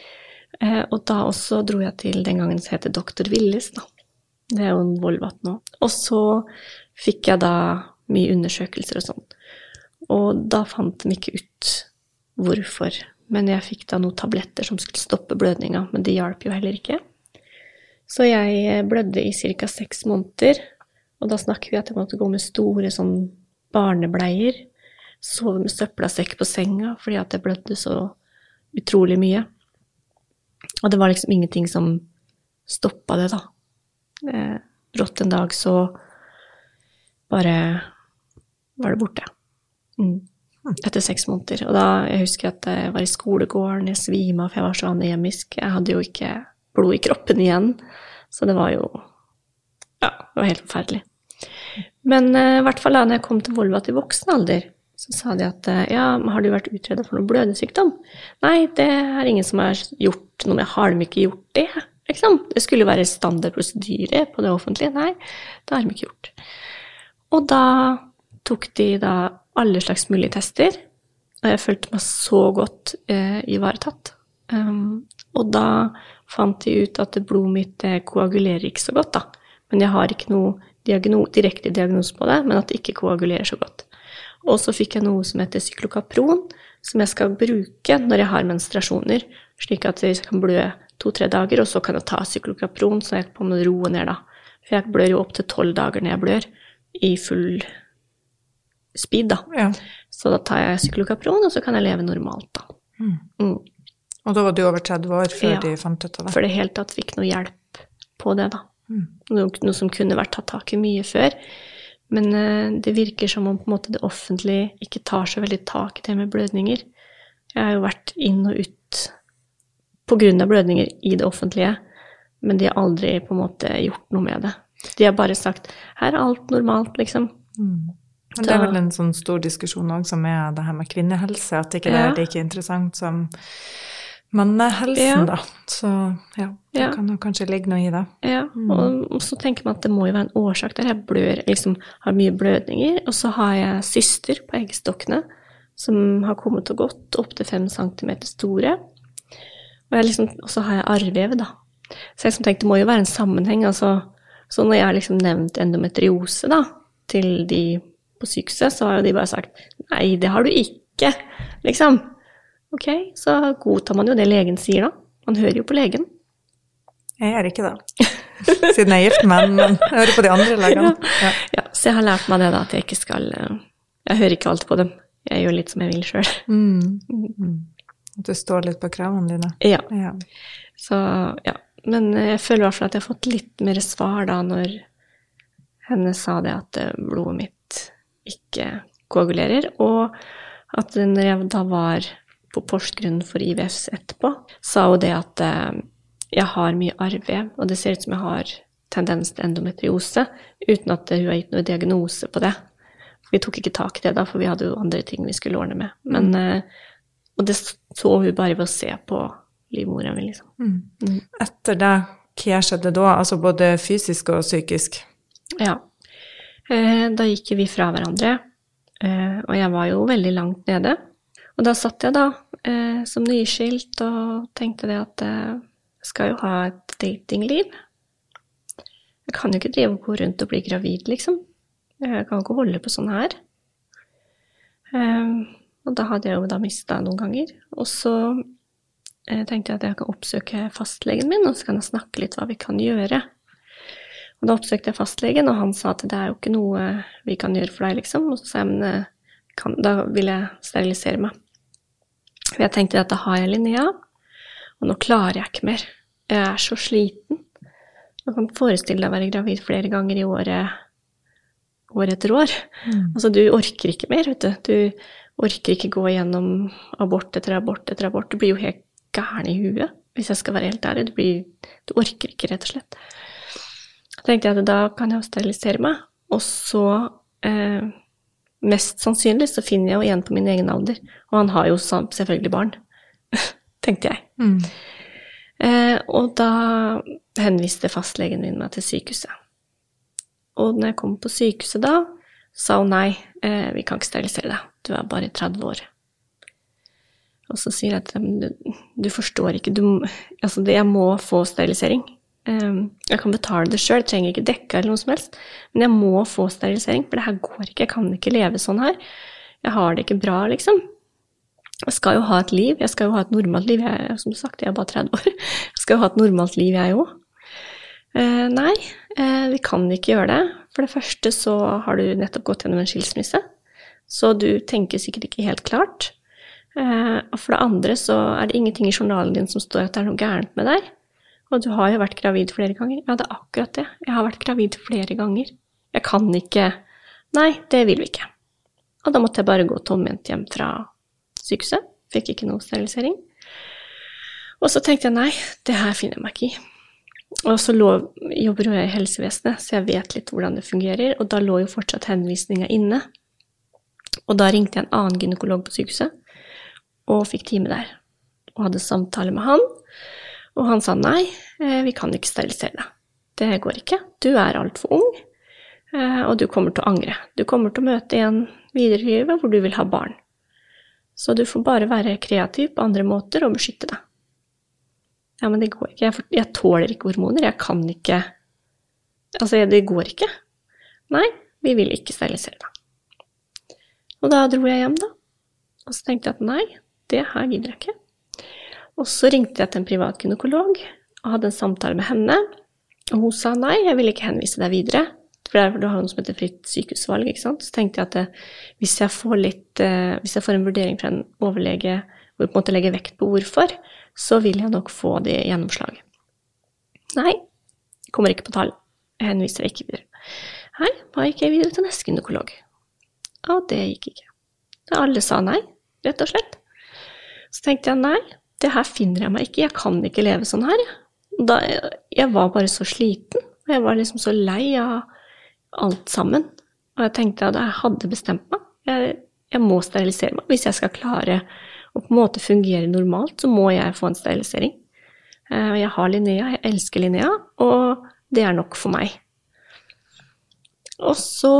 Og da også dro jeg til den gangen som heter Dr. Willis da. Det er jo en Volvat nå. Og så fikk jeg da mye undersøkelser og sånn. Og da fant de ikke ut hvorfor. Men jeg fikk da noen tabletter som skulle stoppe blødninga, men det hjalp jo heller ikke. Så jeg blødde i ca. 6 måneder, og da snakker vi at jeg måtte gå med store sånn barnebleier, sove med søppelsekk på senga, fordi at jeg blødde så utrolig mye. Og det var liksom ingenting som stoppet det da. Brått en dag så bare var det borte. Etter 6 måneder. Og da, jeg husker at jeg var i skolegården, jeg svima, for jeg var så anemisk. Jeg hadde jo ikke blod i kroppen igjen, så det var jo, ja, det var helt forferdelig. Men i hvert fall da, når jeg kom til Volvat i voksen alder, så sa de at, ja, har du vært utredet for noen blødesykdom? Nei, det er ingen som har gjort noe, jeg har de ikke gjort det, liksom. Det skulle være standardprosedyre på det offentlige, nei, det har de ikke gjort. Og da tok de da alle slags mulige tester, og jeg følte meg så godt ivaretatt. Og da fant de ut at blodet mitt koagulerer ikke så godt da, men jeg har ikke noe direkte diagnose på det, men at det ikke koagulerer så godt. Og så fikk jeg noe som heter cyklokapron, som jeg skal bruke når jeg har menstruasjoner, slik at jeg kan blø 2-3 dager, og så kan jeg ta cyklokapron, så jeg kan roe ned da. For jeg blør jo opp til 12 dager når jeg blør, i full speed da. Ja. Så da tar jeg cyklokapron, og så kan jeg leve normalt da. Og da var du over 30 år før de fant ut av det? For det helt tatt fikk noe hjelp på det da. Noe som kunne vært tatt tak i mye før. Men det virker som om på en måte det offentlige ikke tar så veldig tak i det med blødninger. Jeg har jo vært inn og ut på grunn av blødninger i det offentlige, men de har aldri på en måte gjort noe med det. De har bare sagt, her er alt normalt liksom. Men det er vel en sånn stor diskusjon også med det her med kvinnehelse, at ikke det er like interessant som mannehelsen da. Så ja, det kan jo kanskje ligge noe i det. Ja, og så tenker man at det må jo være en årsak der jeg blør, liksom har mye blødninger, og så har jeg syster på eggstokkene, som har kommet og gått opp til 5 centimeter store, og så har jeg arrvev da. Så jeg tenkte, det må jo være en sammenheng, altså, så når jeg har liksom nevnt endometriose da, til de på sykehuset, så har jo de bare sagt, nei, det har du ikke, liksom. Ok, så godtar man jo det legen sier da. Man hører jo på legen. Jeg gjør ikke det. Siden jeg er gift, men jeg hører på de andre legene. Ja, så jeg har lært meg det da, at jeg ikke skal, jeg hører ikke alltid på dem. Jeg gjør litt som jeg vil selv. Du står litt på kravene dine. Ja. Så, ja. Men jeg føler i hvert fall at jeg har fått litt mer svar da, når henne sa det at blodet mitt ikke koagulerer, og at når jeg da var på Porsgrunn for IVF etterpå, sa hun det at jeg har mye arrvev, og det ser ut som jeg har tendens til endometriose, uten at hun har gitt noen diagnose på det. Vi tok ikke tak i det da, for vi hadde jo andre ting vi skulle ordne med. Men, og det så hun bare ved å se på livmoren min, liksom. Etter det, hva skjedde da? Altså både fysisk og psykisk? Ja. Da gikk vi fra hverandre, og jeg var jo veldig langt nede. Og da satt jeg da som nyskilt og tenkte det at jeg skal jo ha et datingliv. Jeg kan jo ikke drive og gå rundt og bli gravid, liksom. Jeg kan ikke holde på sånn her. Og da hadde jeg jo da mistet noen ganger. Og så tenkte jeg at jeg kan oppsøke fastlegen min, og så kan jeg snakke litt hva vi kan gjøre. Og da oppsøkte jeg fastlegen, og han sa at det er jo ikke noe vi kan gjøre for deg, liksom. Og så sa jeg, men da vil jeg sterilisere meg. For jeg tenkte at da har jeg Linnea, og nå klarer jeg ikke mer. Jeg er så sliten. Man kan forestille deg å være gravid flere ganger i året, år etter år. Altså, du orker ikke mer, vet du. Du orker ikke gå gjennom abort etter abort etter abort. Du blir jo helt gæren i huet, hvis jeg skal være helt ærlig. Du orker ikke, rett og slett. Så tenkte jeg at da kan jeg sterilisere meg, og så mest sannsynlig så finner jeg jo igjen på min egen alder, og han har jo selvfølgelig barn, tenkte jeg. Og da henviste fastlegen min meg til sykehuset. Og når jeg kom på sykehuset da, sa hun nei, vi kan ikke sterilisere deg, du er bare 30 år. Og så sier jeg at du forstår ikke, jeg må få sterilisering. Jeg kan betale det selv, jeg trenger ikke dekke eller noe som helst, men jeg må få sterilisering, for det her går ikke, jeg kan ikke leve sånn her. Jeg har det ikke bra, liksom. Jeg skal jo ha et liv, jeg skal jo ha et normalt liv, som sagt, jeg er bare 30 år. Jeg skal jo ha et normalt liv, jeg også. Nei, vi kan ikke gjøre det. For det første så har du nettopp gått gjennom en skilsmisse, så du tenker sikkert ikke helt klart. Og for det andre så er det ingenting i journalen din som står at det er noe gærent med deg. Og du har jo vært gravid flere ganger. Ja, det er akkurat det. Jeg har vært gravid flere ganger. Jeg kan ikke. Nei, det vil vi ikke. Og da måtte jeg bare gå tomhendt hjem fra sykehuset. Fikk ikke noe sterilisering. Og så tenkte jeg, nei, det her finner jeg meg ikke i. Og så jobber jeg i helsevesenet, så jeg vet litt hvordan det fungerer. Og da lå jo fortsatt henvisningen inne. Og da ringte jeg en annen gynekolog på sykehuset, og fikk time der. Og hadde samtale med han. Og han sa nei, vi kan ikke sterilisere deg. Det går ikke. Du er alt for ung, og du kommer til å angre. Du kommer til å møte en videre i livet hvor du vil ha barn. Så du får bare være kreativ på andre måter og beskytte deg. Ja, men det går ikke. Jeg tåler ikke hormoner. Jeg kan ikke. Altså, det går ikke. Nei, vi vil ikke sterilisere deg. Og da dro jeg hjem da. Og så tenkte jeg at nei, det her gidder jeg ikke. Og så ringte jeg til en privat gynekolog og hadde en samtale med henne. Og hun sa nei, jeg vil ikke henvise deg videre. For du har noe som heter fritt sykehusvalg, ikke sant? Så tenkte jeg at hvis jeg får en vurdering fra en overlege, hvor jeg på en måte legger vekt på hvorfor, så vil jeg nok få det gjennomslag. Nei, jeg kommer ikke på tall. Jeg henviser ikke videre. Nei, da gikk jeg videre til neste gynekolog. Ja, det gikk ikke. Alle sa nei, rett og slett. Så tenkte jeg nei, det her finner jeg meg ikke. Jeg kan ikke leve sånn her. Jeg var bare så sliten, og jeg var liksom så lei av alt sammen. Og jeg tenkte at jeg hadde bestemt meg. Jeg må sterilisere meg. Hvis jeg skal klare å på en måte fungere normalt, så må jeg få en sterilisering. Jeg har Linnea, jeg elsker Linnea, og det er nok for meg. Og så,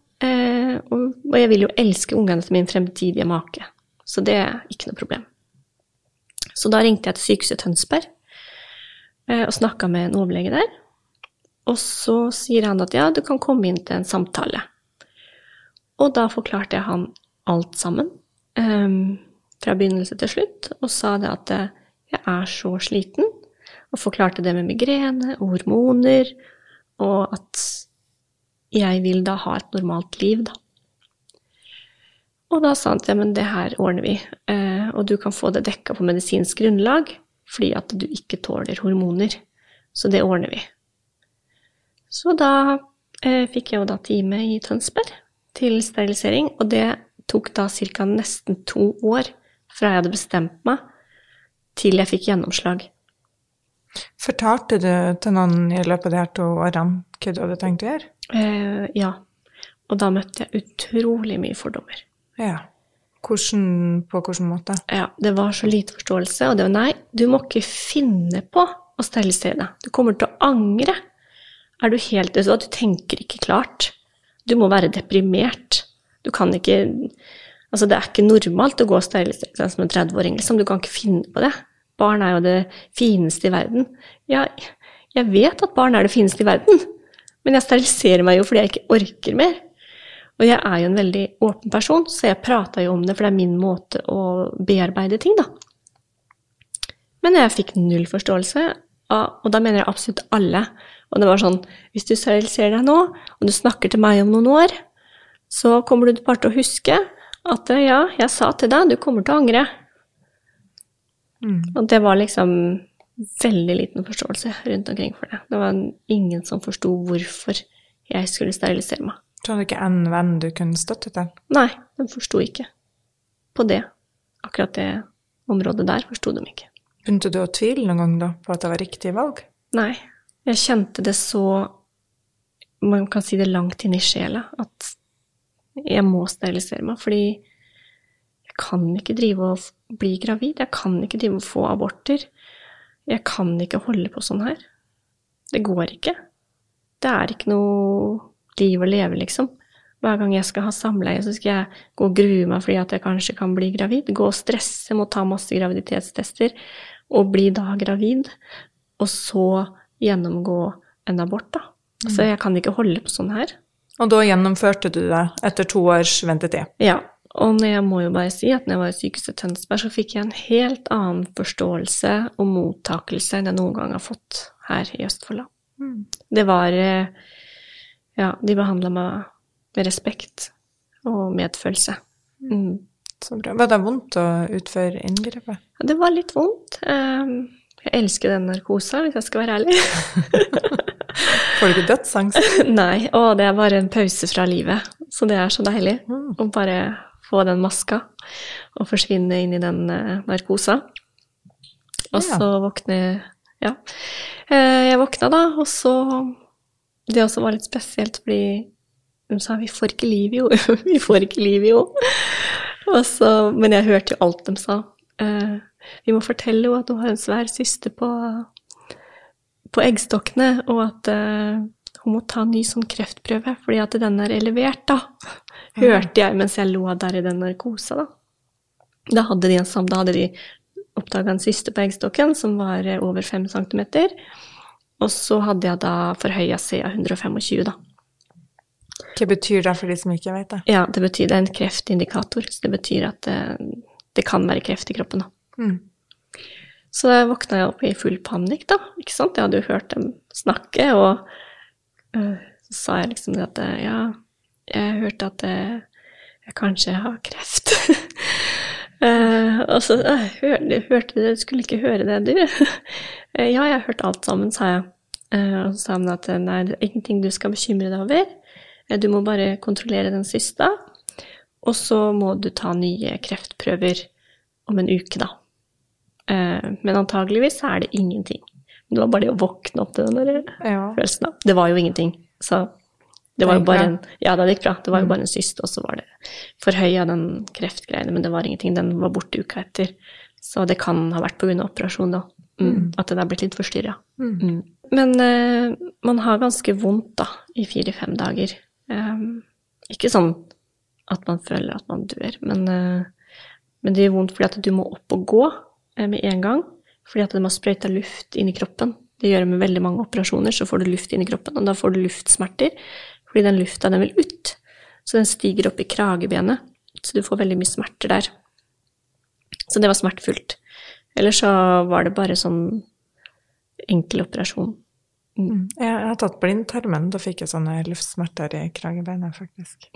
og jeg vil jo elske ungene til min fremtidige make, så det er ikke noe problem. Så da ringte jeg til sykehuset Tønsberg og snakket med en overlege der. Og så sier han at ja, du kan komme inn til en samtale. Og da forklarte jeg han alt sammen, fra begynnelse til slutt, og sa det at jeg er så sliten, og forklarte det med migrene og hormoner, og at jeg vil da ha et normalt liv da. Og da sa han til men det her ordner vi, og du kan få det dekket på medisinsk grunnlag, fordi at du ikke tåler hormoner, så det ordner vi. Så da fikk jeg jo da time i Tønsberg til sterilisering, og det tok da cirka nesten 2 år fra jeg hadde bestemt meg til jeg fikk gjennomslag. Fortalte du til noen i løpet av de her 2 årene hva du hadde tenkt å gjøre? Ja, og da møtte jeg utrolig mye fordommer. Ja, på hvilken måte? Ja, det var så lite forståelse, og det var nei, du må ikke finne på å sterilisere deg. Du kommer til å angre. Er du helt, du tenker ikke klart. Du må være deprimert. Du kan ikke, Altså, det ikke normalt å gå og sterilisere seg som en 30-åring, liksom. Du kan ikke finne på det. Barn jo det fineste i verden. Jeg vet at barn det fineste i verden, men jeg steriliserer meg jo fordi jeg ikke orker mer. Og jeg jo en veldig åpen person, så jeg prater jo om det, for det min måte å bearbeide ting, da. Men jeg fikk null forståelse, og da mener jeg absolutt alle. Og det var sånn, hvis du steriliserer deg nå, og du snakker til meg om noen år, så kommer du bare til å huske at ja, jeg sa til deg, du kommer til å angre. Og det var liksom veldig liten forståelse rundt omkring for det. Det var ingen som forstod hvorfor jeg skulle sterilisere meg. Du hadde ikke en venn du kunne støtte til? Nei, de forstod ikke på det. Akkurat det området der forstod de ikke. Begynte du å tvile noen gang da, på at det var riktig valg? Nei, jeg kjente det så, man kan si det langt inn i sjela, at jeg må sterilisere meg, fordi jeg kan ikke drive og bli gravid, jeg kan ikke drive og få aborter, jeg kan ikke holde på sånn her. Det går ikke. Det ikke noe liv å leve, liksom. Hver gang jeg skal ha samleie, så skal jeg gå og grue meg fordi at jeg kanskje kan bli gravid, gå og stresse, må ta masse graviditetstester, og bli da gravid, og så gjennomgå en abort, da. Så jeg kan ikke holde på sånn her. Og da gjennomførte du det etter 2 års ventetid? Ja, og jeg må jo bare si at når jeg var i sykehuset Tønsberg, så fikk jeg en helt annen forståelse og mottakelse enn jeg noen gang har fått her i Østfold. Det var, ja, de behandlet meg med respekt og medfølelse. Så bra. Var det vondt å utføre inngrepet? Ja, det var litt vondt. Jeg elsker den narkosa, hvis jeg skal være ærlig. Får du ikke dødsangst? Nei, det bare en pause fra livet. Så det så deilig å bare få den maska og forsvinne inn i den narkosa. Og så våkne, ja. Jeg våkna da, og så, det også var litt spesielt, fordi de sa, vi får ikke liv jo, vi får ikke liv jo. Og så, men jeg hørte jo alt de sa. Vi må fortelle jo at du har en svær syste på eggstokkene, og at hun må ta en ny sånn kreftprøve, fordi at den elevert, da. Hørte jeg mens jeg lå der i den narkosa, da. Da hadde de oppdaget en syste på eggstokken, som var over 5 centimeter, og så hadde jeg da forhøyet CA 125, da. Hva betyr det for de som ikke vet det? Ja, det betyr en kreftindikator, så det betyr at det kan være kreft i kroppen, da. Så da våkna jeg opp i full panikk, da, ikke sant? Jeg hadde jo hørt dem snakke, og så sa jeg liksom at ja, jeg hørte at jeg kanskje har kreft. Og så hørte du skulle ikke høre det, du. Ja, jeg hørte alt sammen, sa jeg. Og så sa han at nei, det ingenting du skal bekymre deg over. Du må bare kontrollere den siste, og så må du ta nye kreftprøver om en uke, da. Men antageligvis det ingenting. Det var bare det å våkne opp til den der følelsen. Det var jo ingenting. Så det var jo bare ja, det gikk bra. Det var jo bare en syst, og så var det forhøyet den kreftgreiene, men det var ingenting. Den var borte uka etter. Så det kan ha vært på grunn av operasjon da. At det blitt litt forstyrret. Men man har ganske vondt da, i 4-5 dager. Ikke sånn at man føler at man dør, men det gjør vondt fordi at du må opp og gå med en gang, fordi at de har sprøytet luft inn i kroppen. Det gjør det med veldig mange operasjoner, så får du luft inn i kroppen, og da får du luftsmerter, fordi den lufta den vil ut. Så den stiger opp i kragebenet, så du får veldig mye smerter der. Så det var smertefullt. Ellers så var det bare sånn enkel operasjon. Jeg har tatt blindtarmen, da fikk jeg sånne luftsmerter i kragebenet, faktisk.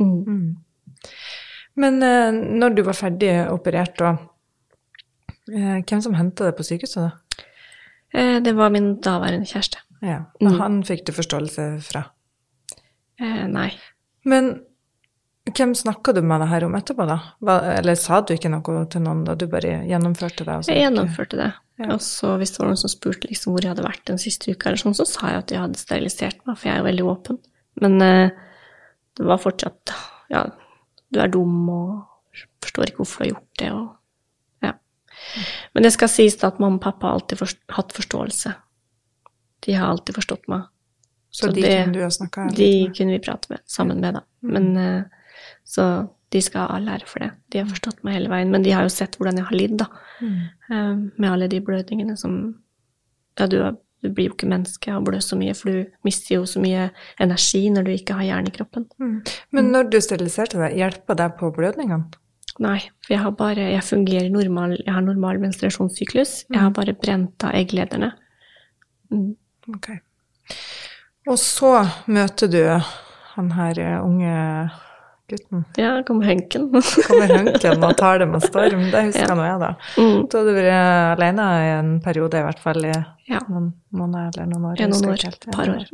Men når du var ferdig operert da, hvem som hentet deg på sykehuset da? Det var min daværende kjæreste. Ja, og han fikk du forståelse fra? Nei. Men hvem snakket du med deg her om etterpå da? Eller sa du ikke noe til noen da du bare gjennomførte det? Jeg gjennomførte det. Ja. Og så hvis det var noen som spurte liksom hvor jeg hadde vært den siste uka, eller sånn, så sa jeg at jeg hadde sterilisert meg, for jeg jo veldig åpen. Men det var fortsatt, ja, du dum og forstår ikke hvorfor du har gjort det, og men det skal sies da at mamma og pappa har alltid hatt forståelse. De har alltid forstått meg. Så de kunne du ha snakket med? De kunne vi prate med, sammen med da. Men så de skal ha all ære for det. De har forstått meg hele veien, men de har jo sett hvordan jeg har lidd, da. Med alle de blødningene som, ja, du blir jo ikke menneske og blør så mye, for du mister jo så mye energi når du ikke har jern i kroppen. Men når du steriliserte deg, hjelper det på blødningene? Nei, for jeg fungerer jeg har normal menstruasjonssyklus, jeg har bare brent av egglederne. Ok. Og så møter du han her unge gutten. Ja, kommer Hønken. Kommer Hønken og tar det med storm, det husker nå jeg da. Du hadde vært alene i en periode, i hvert fall i noen måneder eller noen år. Noen år, et par år.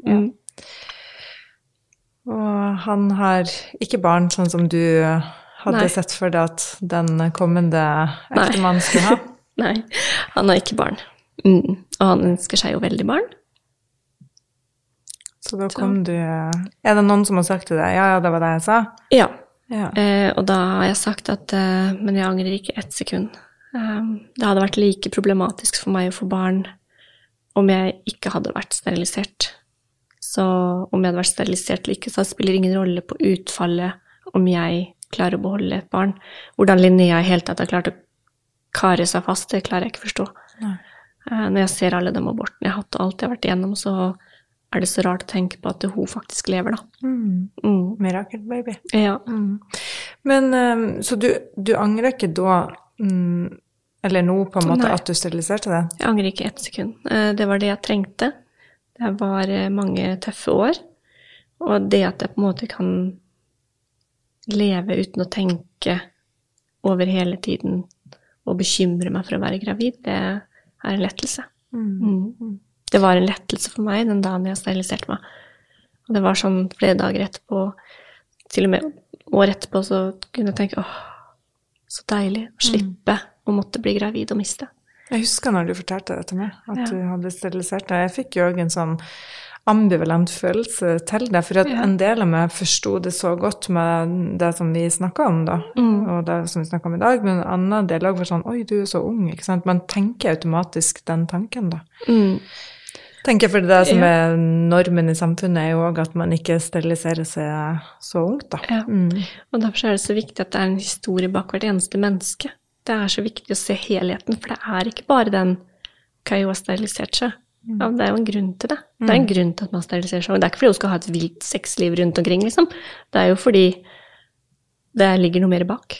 Og han har ikke barn sånn som du hadde sett for deg at den kommende ektemannen skulle ha? Nei, han har ikke barn. Og han ønsker seg jo veldig barn. Så da kom du... Er det noen som har sagt til deg, ja, det var det jeg sa? Ja. Og da har jeg sagt at, men jeg angrer ikke ett sekund. Det hadde vært like problematisk for meg å få barn om jeg ikke hadde vært sterilisert. Så om jeg hadde vært sterilisert eller ikke, så spiller ingen rolle på utfallet om jeg klarer å beholde et barn. Hvordan Linnea i hele tatt har klart å kare seg fast, det klarer jeg ikke forstå. Når jeg ser alle de abortene jeg har hatt og alt jeg har vært igjennom, så er det så rart å tenke på at hun faktisk lever da. Miracle baby. Ja. Men, så du angrer ikke da, eller nå på en måte, at du steriliserte det? Jeg angrer ikke ett sekund. Det var det jeg trengte. Det var mange tøffe år. Og det at jeg på en måte kan leve uten å tenke over hele tiden og bekymre meg for å være gravid, det er en lettelse. Det var en lettelse for meg den dagen jeg steriliserte meg. Og det var sånn flere dager etterpå, til og med år etterpå, så kunne jeg tenke, så deilig å slippe å måtte bli gravid og miste. Jeg husker når du fortalte det til meg, at du hadde sterilisert deg. Jeg fikk jo også en sånn ambivalent følelse til det, for at en del av meg forstod det så godt med det som vi snakket om da, og det som vi snakket om i dag, men en annen del også var sånn, oi, du er så ung, ikke sant? Man tenker automatisk den tanken da. Tenker for det som er normen i samfunnet er jo også at man ikke steriliserer seg så ungt da. Og derfor er det så viktig at det er en historie bak hvert eneste menneske. Det er så viktig å se helheten, for det er ikke bare den hva hun har sterilisert seg. Ja, det er jo en grunn til det. Det er en grunn til at man steriliserer seg. Og det er ikke fordi hun skal ha et vilt sexliv rundt omkring, liksom. Det er jo fordi det ligger noe mer bak.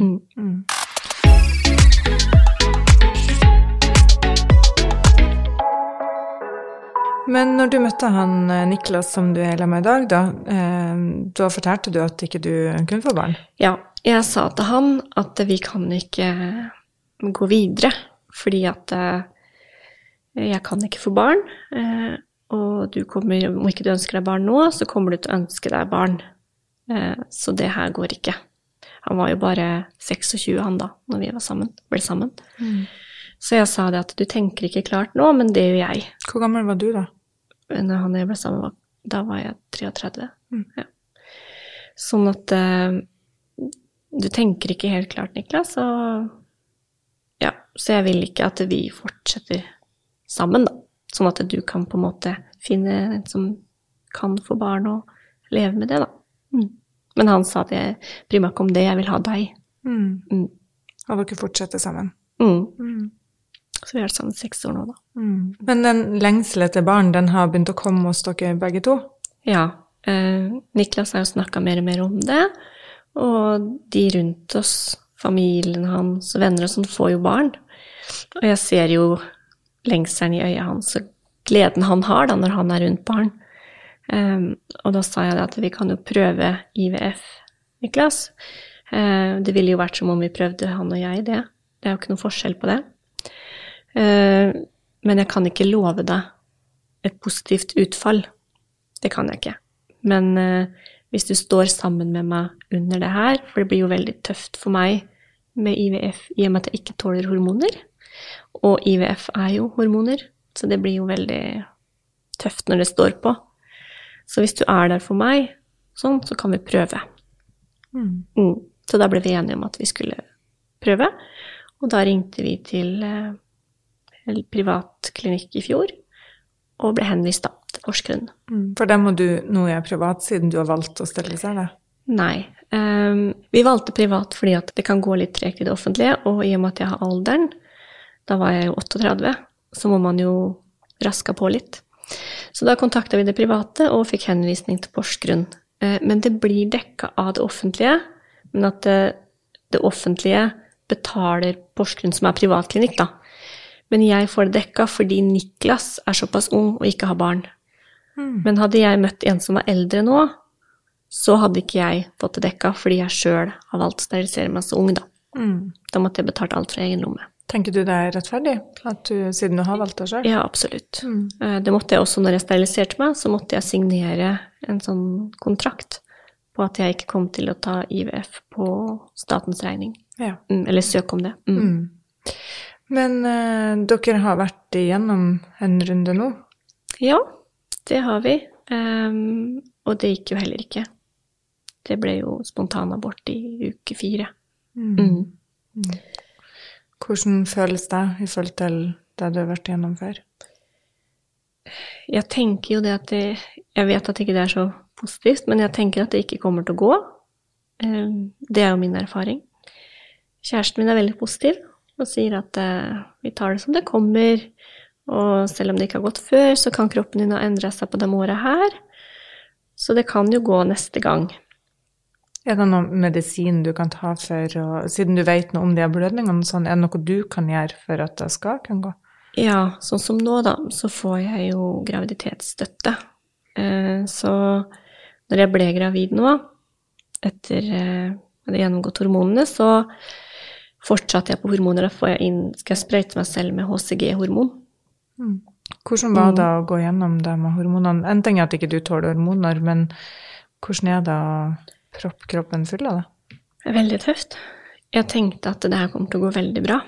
Men når du møtte han Niklas som du er med i dag, da fortalte du at ikke du kunne få barn? Ja, jeg sa til han at vi kan ikke gå videre, fordi at jeg kan ikke få barn, og om ikke du ønsker deg barn nå, så kommer du til å ønske deg barn. Så det her går ikke. Han var jo bare 26 han da, når vi ble sammen. Så jeg sa det at du tenker ikke klart nå, men det gjør jeg. Hvor gammel var du da? Når jeg ble sammen, da var jeg 33. Ja. Sånn at du tenker ikke helt klart, Niklas, så jeg vil ikke at vi fortsetter sammen da, sånn at du kan på en måte finne en som kan få barn og leve med det da. Men han sa at jeg bryr meg ikke om det, jeg vil ha deg. Og dere fortsetter sammen? Så vi er sammen 6 år nå da. Men den lengsel etter barn, den har begynt å komme hos dere begge to? Ja, Niklas har jo snakket mer og mer om det, og de rundt oss, familien hans, venner og sånn, får jo barn. Og jeg ser jo lengselen i øyet hans, og gleden han har da når han er rundt barn. Og da sa jeg at vi kan jo prøve IVF, Niklas. Det ville jo vært som om vi prøvde han og jeg det. Det er jo ikke noe forskjell på det. Men jeg kan ikke love deg et positivt utfall. Det kan jeg ikke. Men hvis du står sammen med meg under det her, for det blir jo veldig tøft for meg med IVF i og med at jeg ikke tåler hormoner, og IVF er jo hormoner, så det blir jo veldig tøft når det står på. Så hvis du er der for meg, sånn, så kan vi prøve. Så da ble vi enige om at vi skulle prøve, og da ringte vi til en privat klinikk i fjor, og ble henvist da til Porsgrunn. For det må du nå gjøre privat, siden du har valgt å sterilisere deg? Nei. Vi valgte privat fordi at det kan gå litt tregt i det offentlige, og i og med at jeg har alderen, da var jeg jo 38, så må man jo raske på litt. Så da kontaktet vi det private og fikk henvisning til Porsgrunn. Men det blir dekket av det offentlige, men at det offentlige betaler Porsgrunn som er privatklinikk da. Men jeg får det dekket fordi Niklas er såpass ung og ikke har barn. Men hadde jeg møtt en som var eldre nå, så hadde ikke jeg fått det dekket fordi jeg selv har valgt å sterilisere meg så ung da. Da måtte jeg betalt alt fra egen lomme. Tenker du det er rettferdig, siden du har valgt det selv? Ja, absolutt. Det måtte jeg også når jeg steriliserte meg, så måtte jeg signere en sånn kontrakt på at jeg ikke kom til å ta IVF på statens regning. Ja. Eller søke om det. Men dere har vært igjennom en runde nå? Ja, det har vi. Og det gikk jo heller ikke. Det ble jo spontanabort i uke 4. Hvordan føles det i forhold til det du har vært igjennom før? Jeg tenker jo det at jeg vet at ikke det er så positivt, men jeg tenker at det ikke kommer til å gå. Det er jo min erfaring. Kjæresten min er veldig positiv og sier at vi tar det som det kommer, og selv om det ikke har gått før, så kan kroppen din ha endret seg på det året her. Så det kan jo gå neste gang. Er det noen medisin du kan ta for, og siden du vet noe om de blødningene, sånn, er det noe du kan gjøre for at det skal kunne gå? Ja, sånn som nå da, så får jeg jo graviditetsstøtte. Så når jeg ble gravid nå, etter at jeg gjennomgått hormonene, så fortsatte jeg på hormoner. Da skal jeg sprøyte meg selv med HCG-hormon. Hvordan var det å gå gjennom det med hormonene? En ting er at ikke du tåler hormoner, men hvordan er det å proppe kroppen full av det? Det er veldig tøft. Jeg tenkte at det her kommer til å gå veldig bra.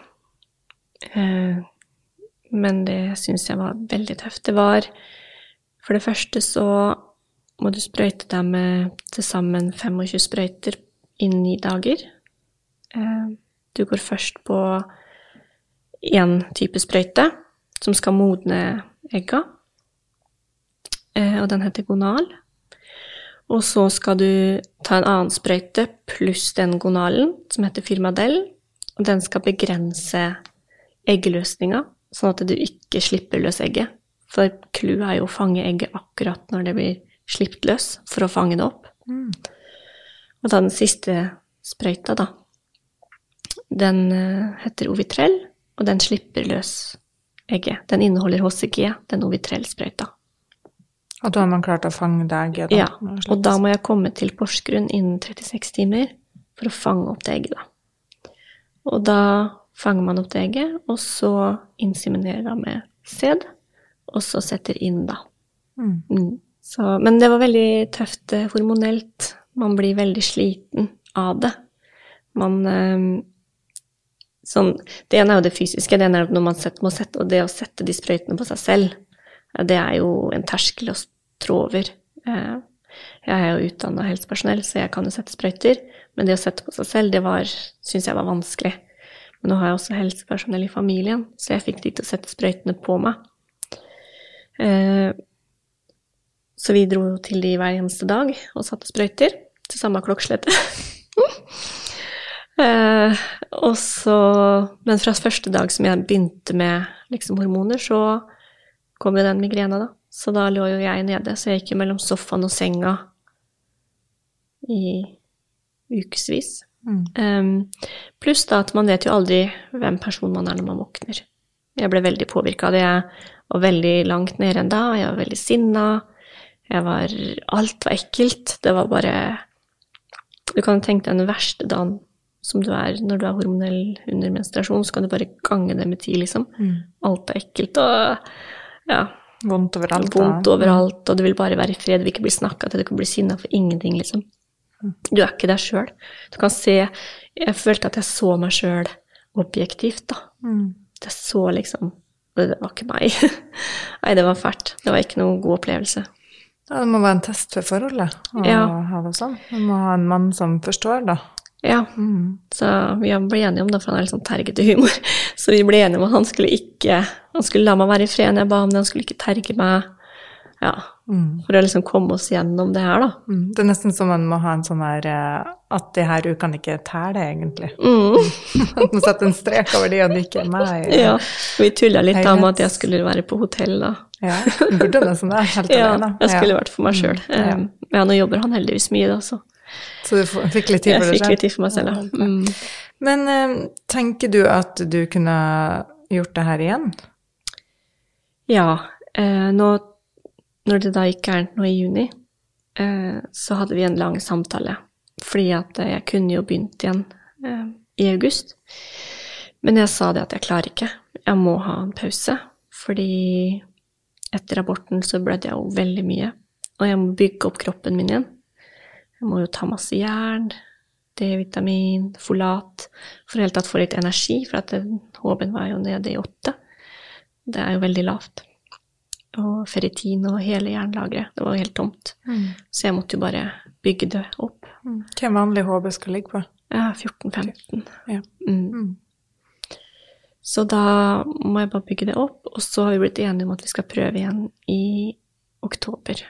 Men det synes jeg var veldig tøft. Det var, for det første så må du sprøyte deg med til sammen 25 sprøyter innen 9 dager. Du går først på en type sprøyte, som skal modne egga, og den heter Gonal. Og så skal du ta en annen sprøyte pluss den Gonalen, som heter Firmadel, og den skal begrense eggeløsninga, sånn at du ikke slipper løs egget. For clouet er jo å fange egget akkurat når det blir slippet løs, for å fange det opp. Og da den siste sprøyta da, den heter Ovitrell, og den slipper løs egget. Den inneholder HCG, den Ovitrell-sprøyta. Og da har man klart å fange det egget? Ja, og da må jeg komme til Porsgrunn innen 36 timer for å fange opp det egget da. Og da fanger man opp det egget, og så inseminerer det med sæd, og så setter inn da. Så, men det var veldig tøft hormonelt. Man blir veldig sliten av det. Sånn, det ene er jo det fysiske, det ene er når man må sette, og det å sette de sprøytene på seg selv, det er jo en terskel å trå over. Jeg er jo utdannet helsepersonell, så jeg kan jo sette sprøyter, men det å sette på seg selv, det synes jeg var vanskelig. Men nå har jeg også helsepersonell i familien, så jeg fikk de til å sette sprøytene på meg. Så vi dro til de hver eneste dag og satte sprøyter til samme klokkeslett. Og så, men fra første dag som jeg begynte med liksom hormoner, så kom jo den migrena da. Så da lå jo jeg nede, så jeg gikk jo mellom sofaen og senga i ukesvis. Pluss da at man vet jo aldri hvem person man er når man våkner. Jeg ble veldig påvirket av det. Jeg var veldig langt nede enn da, jeg var veldig sinnet. Alt var ekkelt. Det var bare, du kan tenke deg den verste dagen som du er når du er hormonell under menstruasjon, så kan du bare gange det med 10, liksom. Alt er ekkelt, og ja. Vondt overalt. Og du vil bare være i fred, du vil ikke bli snakket til, du kan bli sinnet for ingenting, liksom. Du er ikke der selv. Du kan se, jeg følte at jeg så meg selv objektivt, da. Det så liksom, det var ikke meg. Nei, det var fælt. Det var ikke noen god opplevelse. Ja, det må være en test for forholdet å ha det sånn. Du må ha en mann som forstår, da. Ja, så vi ble enige om det, for han er litt sånn tergete humor. Så vi ble enige om at han skulle la meg være i fred når jeg ba om det, han skulle ikke terge meg. Ja, For å liksom komme oss gjennom det her, da. Det nesten som man må ha en sånn her, at de her ukene ikke tæler, egentlig. At man setter en strek over de, og det ikke meg. Ja, vi tullet litt om at jeg skulle være på hotell, da. Ja, burde det sånn der, helt alene. Ja, jeg skulle vært for meg selv. Men nå jobber han heldigvis mye, da, så. Så du fikk litt tid for deg selv? Jeg fikk litt tid for meg selv, ja. Men tenker du at du kunne gjort det her igjen? Ja, når det da gikk gærent nå i juni, så hadde vi en lang samtale, fordi at jeg kunne jo begynt igjen i august. Men jeg sa det at jeg klarer ikke. Jeg må ha en pause, fordi etter aborten så blødde jeg jo veldig mye, og jeg må bygge opp kroppen min igjen. Jeg må jo ta masse jern, D-vitamin, folat, for helt tatt få litt energi, for at HB-en var jo nede i 8. Det er jo veldig lavt. Og ferritin og hele jernlagret, det var helt tomt. Så jeg måtte jo bare bygge det opp. Hva vanlig HB skal ligge på? Ja, 14-15. Ja. Så da må jeg bare bygge det opp, og så har vi blitt enige om at vi skal prøve igjen i oktober.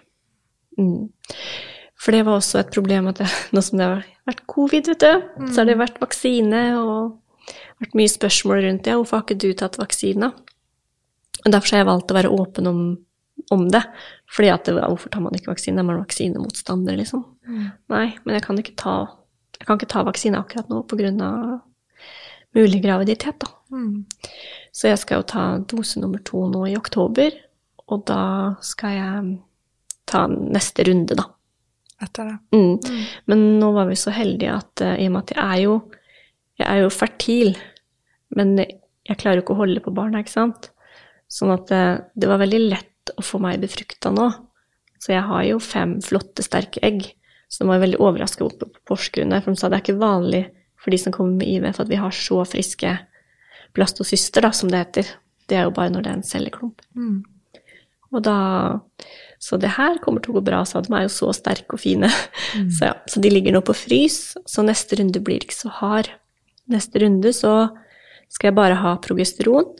For det var også et problem at nå som det har vært covid, vet du, så har det vært vaksine, og vært mye spørsmål rundt det. Hvorfor har ikke du tatt vaksine? Og derfor har jeg valgt å være åpen om det, fordi at hvorfor tar man ikke vaksine? Er man vaksinemotstander, liksom? Nei, men jeg kan ikke ta vaksine akkurat nå på grunn av mulig graviditet, da. Så jeg skal jo ta dose nummer 2 nå i oktober, og da skal jeg ta neste runde, da. Etter det. Men nå var vi så heldige at i og med at jeg er jo fertil, men jeg klarer jo ikke å holde på barna, ikke sant? Sånn at det var veldig lett å få meg befruktet nå. Så jeg har jo 5 flotte, sterke egg. Så de var veldig overrasket oppe på Porsgrunn. For de sa det er ikke vanlig for de som kommer med IVF at vi har så friske blastocyster, da, som det heter. Det er jo bare når det er en celleklump. Og da, så det her kommer til å gå bra, så de er jo så sterke og fine. Så de ligger nå på frys, så neste runde blir ikke så hard. Neste runde så skal jeg bare ha progesteron,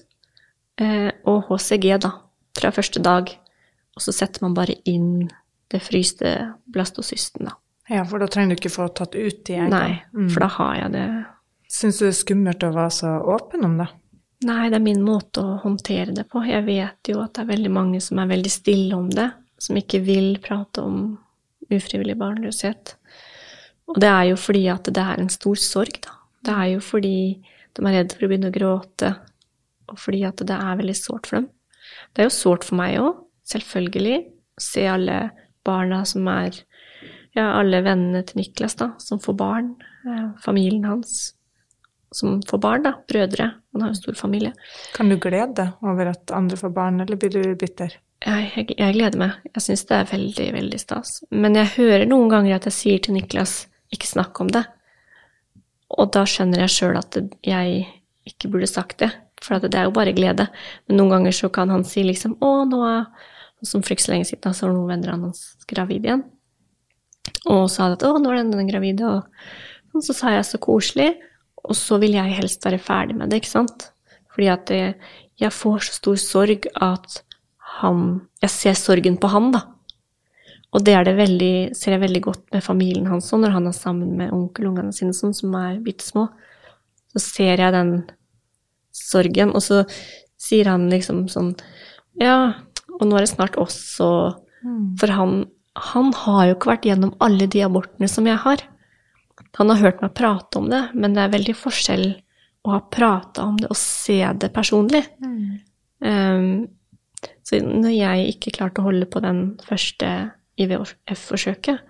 og HCG da, fra første dag, og så setter man bare inn det fryste blastocysten da. Ja, for da trenger du ikke få tatt ut de eggene. Nei, for da har jeg det. Synes du det er skummelt å være så åpen om det? Nei, det er min måte å håndtere det på. Jeg vet jo at det er veldig mange som er veldig stille om det, som ikke vil prate om ufrivillig barnløshet. Og det er jo fordi at det er en stor sorg da. Det er jo fordi de er redde for å begynne å gråte, og fordi at det er veldig sårt for dem. Det er jo sårt for meg også, selvfølgelig. Se alle barna som er, ja, alle vennene til Niklas da, som får barn, familien hans, som får barn da, brødre. Han har en stor familie. Kan du glede deg over at andre får barn, eller blir du bitter? Jeg gleder meg. Jeg synes det er veldig, veldig stas. Men jeg hører noen ganger at jeg sier til Niklas, ikke snakk om det. Og da skjønner jeg selv at jeg ikke burde sagt det. For at det er jo bare glede. Men noen ganger så kan han si liksom, nå er, som for ikke så lenge siden, så var noen venner hans gravid igjen. Og sa at, nå er den gravid, og så sa jeg så koselig, og så vil jeg helst være ferdig med det, ikke sant? Fordi at jeg får så stor sorg at jeg ser sorgen på han da. Og det ser jeg veldig godt med familien hans, når han er sammen med onkelungene sine, som er bittesmå. Så ser jeg den sorgen, og så sier han liksom sånn, ja, og nå er det snart oss, for han har jo ikke vært gjennom alle de abortene som jeg har. Han har hørt meg prate om det, men det er veldig forskjell å ha pratet om det og se det personlig. Så når jeg ikke klarte å holde på den første IVF-forsøket,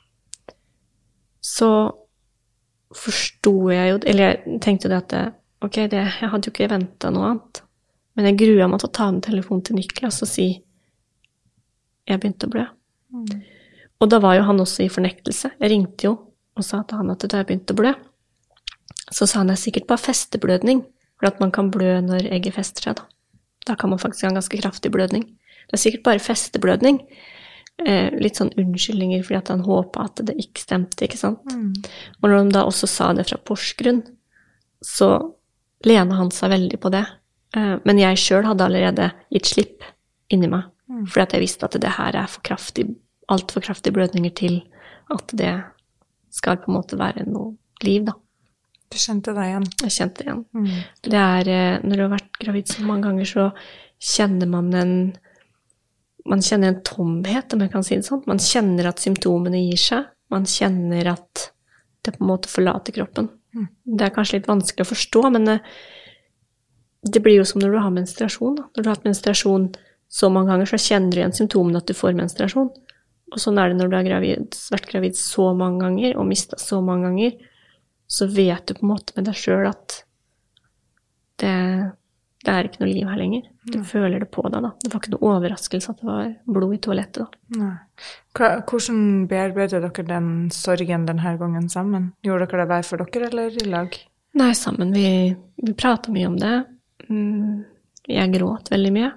så forstod jeg jo, eller jeg tenkte det at jeg hadde jo ikke ventet noe annet, men jeg gruet meg til å ta en telefon til Niklas og si jeg begynte å blø. Og da var jo han også i fornektelse. Jeg ringte jo og sa til han at da jeg begynte å blø. Så sa han det sikkert bare festeblødning, for at man kan blø når egget fester seg da. Da kan man faktisk ha en ganske kraftig blødning. Det er sikkert bare festeblødning. Litt sånn unnskyldninger fordi at han håpet at det ikke stemte, ikke sant? Og når de da også sa det fra Porsgrunn, så lenet han seg veldig på det. Men jeg selv hadde allerede gitt slipp inni meg. Fordi at jeg visste at det her for kraftig, alt for kraftige blødninger til at det skal på en måte være noe liv, da. Du kjente deg igjen? Jeg kjente det igjen. Det når du har vært gravid så mange ganger, så kjenner man kjenner en tomhet, om jeg kan si det sånn. Man kjenner at symptomene gir seg. Man kjenner at det på en måte forlater kroppen. Det kanskje litt vanskelig å forstå, men det blir jo som når du har menstruasjon. Da. Når du har hatt menstruasjon så mange ganger, så kjenner du igjen symptomene at du får menstruasjon. Og sånn det når du har vært gravid så mange ganger, og mistet så mange ganger, så vet du på en måte med deg selv at det ikke noe liv her lenger. Du føler det på deg, da. Det var ikke noe overraskelse at det var blod i toalettet, da. Nei. Hvordan bearbeidet dere den sorgen denne gangen sammen? Gjorde dere det hver for dere, eller i lag? Nei, sammen. Vi pratet mye om det. Jeg gråt veldig mye.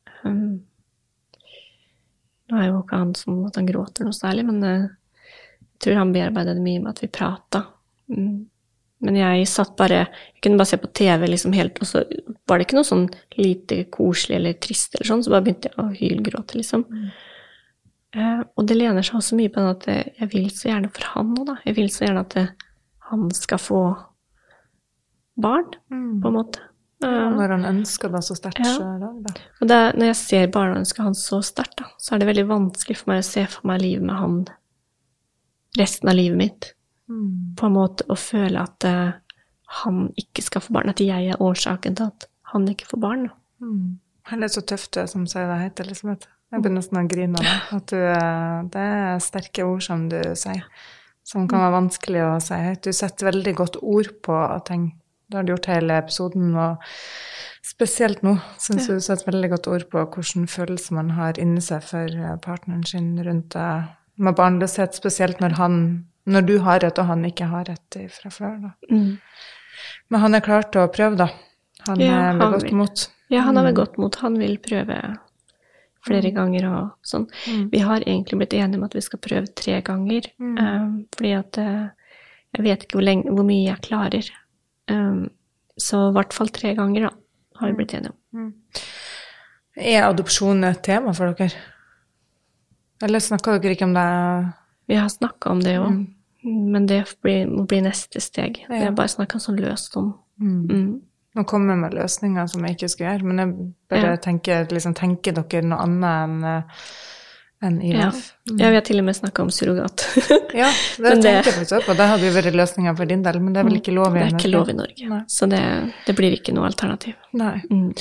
Nå jo ikke han som at han gråter noe særlig, men jeg tror han bearbeidet det mye med at vi pratet. Men jeg kunne bare se på TV liksom helt, og så var det ikke noe sånn lite koselig eller trist eller sånn, så bare begynte jeg å hylgråte liksom. Og det lener seg også mye på den at jeg vil så gjerne for han nå da. Jeg vil så gjerne at han skal få barn, på en måte. Når han ønsker det så sterkt selv da. Og når jeg ser barna ønsker han så sterkt da, så det veldig vanskelig for meg å se for meg livet med han resten av livet mitt. På en måte å føle at han ikke skal få barn, at jeg årsaken til at han ikke får barn. Det så tøft det som sier det heter, liksom. Jeg begynner nesten å grine av det. At det sterke ord som du sier, som kan være vanskelig å si. Du setter veldig godt ord på ting. Det har du gjort hele episoden, og spesielt nå synes du setter veldig godt ord på hvordan følelser man har inni seg for partneren sin rundt det, med barnløshet, spesielt når du har rett, og han ikke har rett fra før, da. Men han klar til å prøve, da. Han ved godt mot. Ja, han har ved godt mot. Han vil prøve flere ganger og sånn. Vi har egentlig blitt enige om at vi skal prøve 3 ganger, fordi at jeg vet ikke hvor mye jeg klarer. Så i hvert fall 3 ganger, da, har vi blitt enige om. Adopsjon et tema for dere? Eller snakker dere ikke om det? Vi har snakket om det også, men det må bli neste steg. Det bare snakket sånn løst om. Nå kommer jeg med løsninger som jeg ikke skal gjøre, men jeg bare tenker dere noe annet enn IVF? Ja, vi har til og med snakket om surrogat. Ja, det tenker jeg faktisk på. Det hadde jo vært løsninger for din del, men det vel ikke lov i Norge? Det ikke lov i Norge, nei. Så det blir ikke noe alternativ. Nei.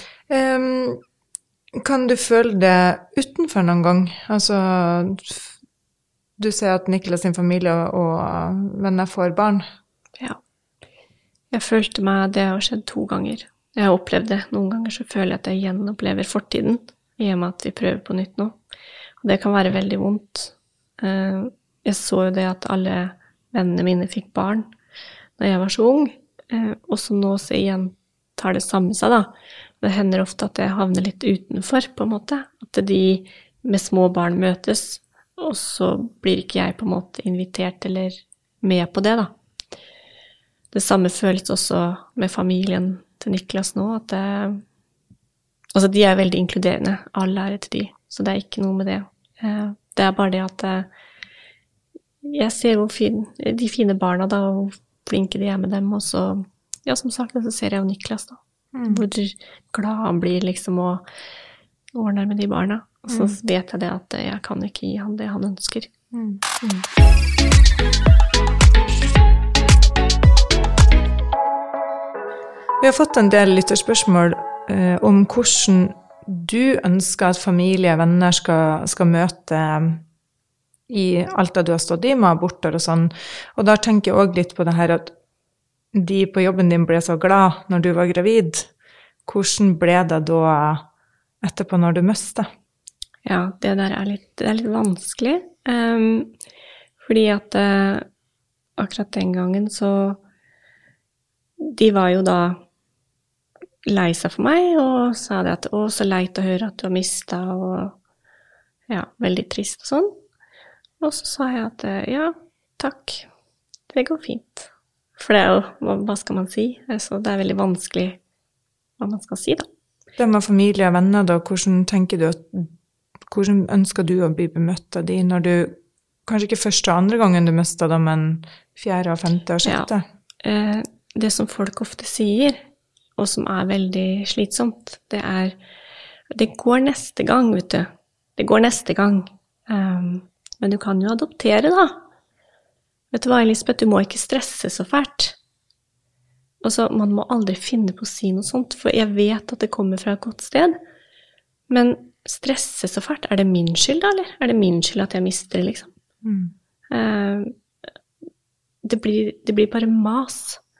Kan du føle det utenfor noen gang? Altså, du sier at Niklas sin familie og venner får barn. Ja. Jeg følte meg, det har skjedd 2 ganger. Jeg har opplevd det. Noen ganger så føler jeg at jeg gjenopplever fortiden, i og med at vi prøver på nytt nå. Og det kan være veldig vondt. Jeg så jo det at alle vennene mine fikk barn når jeg var så ung, og så nå så igjen tar det samme seg da. Det hender ofte at jeg havner litt utenfor, på en måte. At de med små barn møtes, og så blir ikke jeg på en måte invitert eller med på det da. Det samme føles også med familien til Niklas nå, at altså de veldig inkluderende, all ære til de, så det ikke noe med det. Det bare det at jeg ser de fine barna da, og hvor flinke de med dem, og så, ja, som sagt, så ser jeg jo Niklas da, hvor glad han blir liksom, og ordner med de barna. Og så vet jeg det at jeg kan ikke gi han det han ønsker. Vi har fått en del lytterspørsmål om hvordan du ønsker at familie og venner skal møte i alt det du har stått i med aborter og sånn. Og da tenker jeg også litt på det her at de på jobben din ble så glad når du var gravid. Hvordan ble det da etterpå når du mistet? Ja, det der det litt vanskelig, fordi at akkurat den gangen så, de var jo da lei seg for meg, og sa det at, så leit å høre at du har mistet, og ja, veldig trist og sånn. Og så sa jeg at, ja, takk, det går fint. For det jo, hva skal man si? Altså, det veldig vanskelig hva man skal si da. Det med familie og venner da, hvordan tenker du at hvordan ønsker du å bli bemøtt av de når du, kanskje ikke første og andre gangen du mistet dem, men fjerde og femte og sjette? Ja, det som folk ofte sier, og som veldig slitsomt, det går neste gang, vet du. Det går neste gang. Men du kan jo adoptere da. Vet du hva, Elisabeth, du må ikke stresse så fælt. Altså, man må aldri finne på å si noe sånt, for jeg vet at det kommer fra et godt sted. Men stresse så fælt, det min skyld da, eller? Det min skyld at jeg mister det, liksom? Det blir bare mas.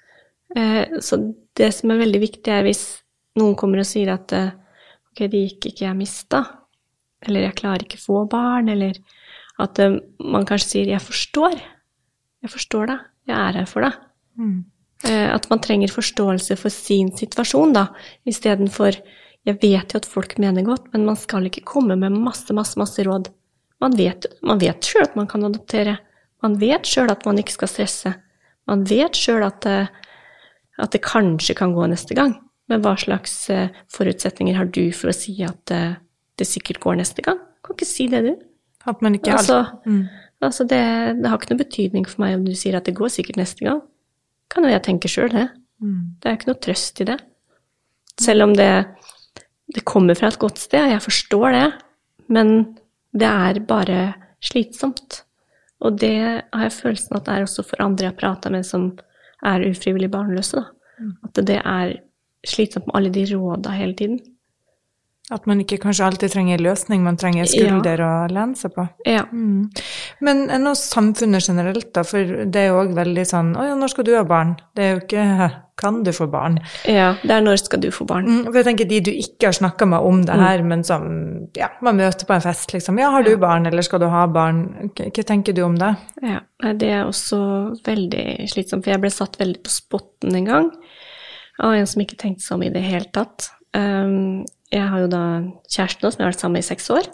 Så det som veldig viktig hvis noen kommer og sier at ok, det gikk ikke, jeg mistet, eller jeg klarer ikke få barn, eller at man kanskje sier jeg forstår det, jeg her for det. At man trenger forståelse for sin situasjon da, I stedet for, jeg vet jo at folk mener godt, men man skal ikke komme med masse råd. Man vet selv at man kan adoptere, man vet selv at man ikke skal stresse, man vet selv at det kanskje kan gå neste gang, men hva slags forutsetninger har du for å si at det sikkert går neste gang? Kan ikke si det du? At man ikke altså det har ikke noe betydning for meg om du sier at det går sikkert neste gang. Kan jo jeg tenke selv det. Det ikke noe trøst I det. Selv om det kommer fra et godt sted, jeg forstår det, men det bare slitsomt. Og det har jeg følelsen at det også for andre jeg prater med som ufrivillig barnløse, da. At det slitsomt med alle de rådene hele tiden. At man ikke kanskje alltid trenger løsning, man trenger skulder å lene seg på. Ja. Men noe samfunnet generelt da, for det jo også veldig sånn, åja, når skal du ha barn? Det jo ikke, kan du få barn? Ja, det når skal du få barn? For jeg tenker, de du ikke har snakket med om det her, men som, ja, man møter på en fest, liksom, ja, har du barn, eller skal du ha barn? Hva tenker du om det? Ja, det også veldig slitsomt, for jeg ble satt veldig på spotten en gang, av en som ikke tenkte seg om I det hele tatt. Jeg har jo da kjæresten som jeg har vært sammen med I 6 år,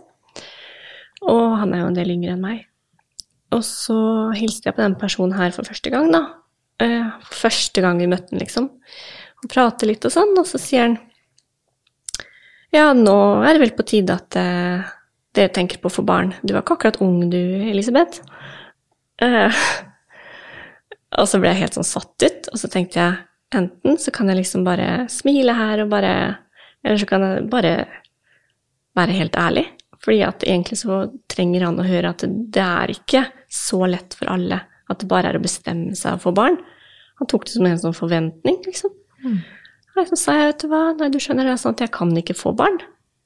og han jo en del yngre enn meg. Og så hilste jeg på den personen her for første gang da. Første gang vi møtte den liksom. Og pratet litt og sånn, og så sier han, ja, nå det vel på tide at dere tenker på å få barn. Du var ikke akkurat ung du, Elisabeth. Og så ble jeg helt sånn satt ut, og så tenkte jeg, enten så kan jeg liksom bare smile her og bare... Eller så kan jeg bare være helt ærlig, fordi at egentlig så trenger han å høre at det ikke så lett for alle, at det bare å bestemme seg for barn. Han tok det som en sånn forventning, liksom. Så sa jeg, vet du hva, nei, du skjønner det sånn at jeg kan ikke få barn.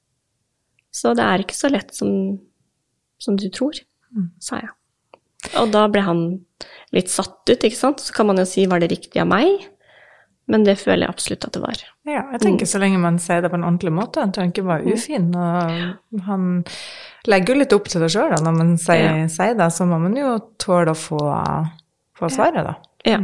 Så det ikke så lett som du tror, sa jeg. Og da ble han litt satt ut, ikke sant? Så kan man jo si, var det riktig av meg? Men det føler jeg absolutt at det var. Ja, jeg tenker så lenge man sier det på en ordentlig måte, han trenger ikke være ufin, og han legger jo litt opp til det selv da, når man sier det, så må man jo tåle å få svaret da. Ja,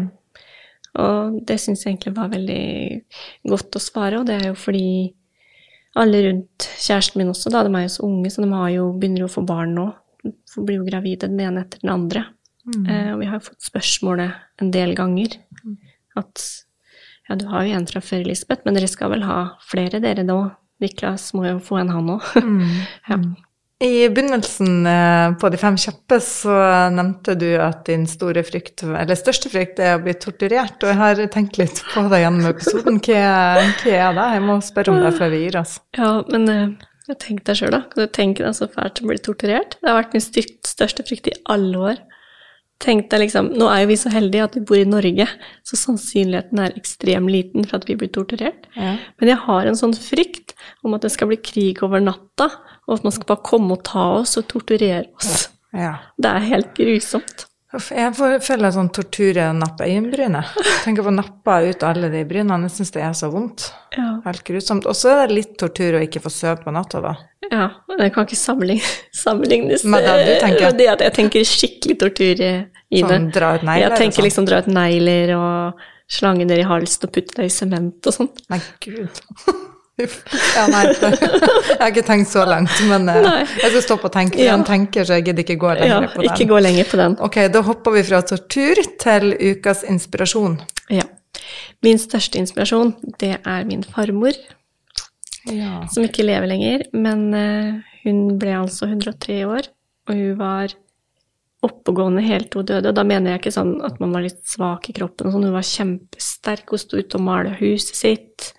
og det synes jeg egentlig var veldig godt å svare, og det jo fordi alle rundt kjæresten min også da, de jo så unge, så de begynner jo å få barn nå, de blir jo gravide den ene etter den andre, og vi har jo fått spørsmålet en del ganger, at ja, du har jo en fra før, Elisabeth, men dere skal vel ha flere dere da. Niklas må jo få en han også. Ja. I begynnelsen på de 5 kjappe så nevnte du at din store frykt, eller største frykt å bli torturert, og jeg har tenkt litt på det gjennom episoden. Hva det? Jeg må spørre om det før vi gir oss. Ja, men jeg tenkte deg selv da. Kan du tenke deg så fælt å bli torturert? Det har vært min største frykt I alle år. Tenk deg liksom, nå jo vi så heldige at vi bor I Norge, så sannsynligheten ekstrem liten for at vi blir torturert. Ja. Men jeg har en sånn frykt om at det skal bli krig over natta, og at man skal bare komme og ta oss og torturere oss. Ja. Det helt grusomt. Jeg føler sånn tortur nappe øyenbrynet. Tenker på nappa ut alle de brynene, jeg synes det så vondt. Ja. Helt grusomt. Og så det litt tortur å ikke få søv på natta da. Ja, men jeg kan ikke sammenlignes med det du tenker. Det at jeg tenker skikkelig tortur I det. Sånn dra ut negler? Jeg tenker liksom dra ut negler og slange ned I halsen og putte det I sement og sånn. Nei, Gud. Ja, nei, jeg har ikke tenkt så langt, men jeg skal stoppe og tenke, for han tenker, så jeg gidder ikke gå lenger på den. Ikke gå lenger på den. Ok, da hopper vi fra tortur til ukas inspirasjon. Ja, min største inspirasjon, det min farmor, som ikke lever lenger, men Hun ble altså 103 år, og hun var oppegående helt til hun døde. Og da mener jeg ikke sånn at man var litt svak i kroppen. Sånn. Hun var kjempesterk, hun sto ute og malte huset sitt.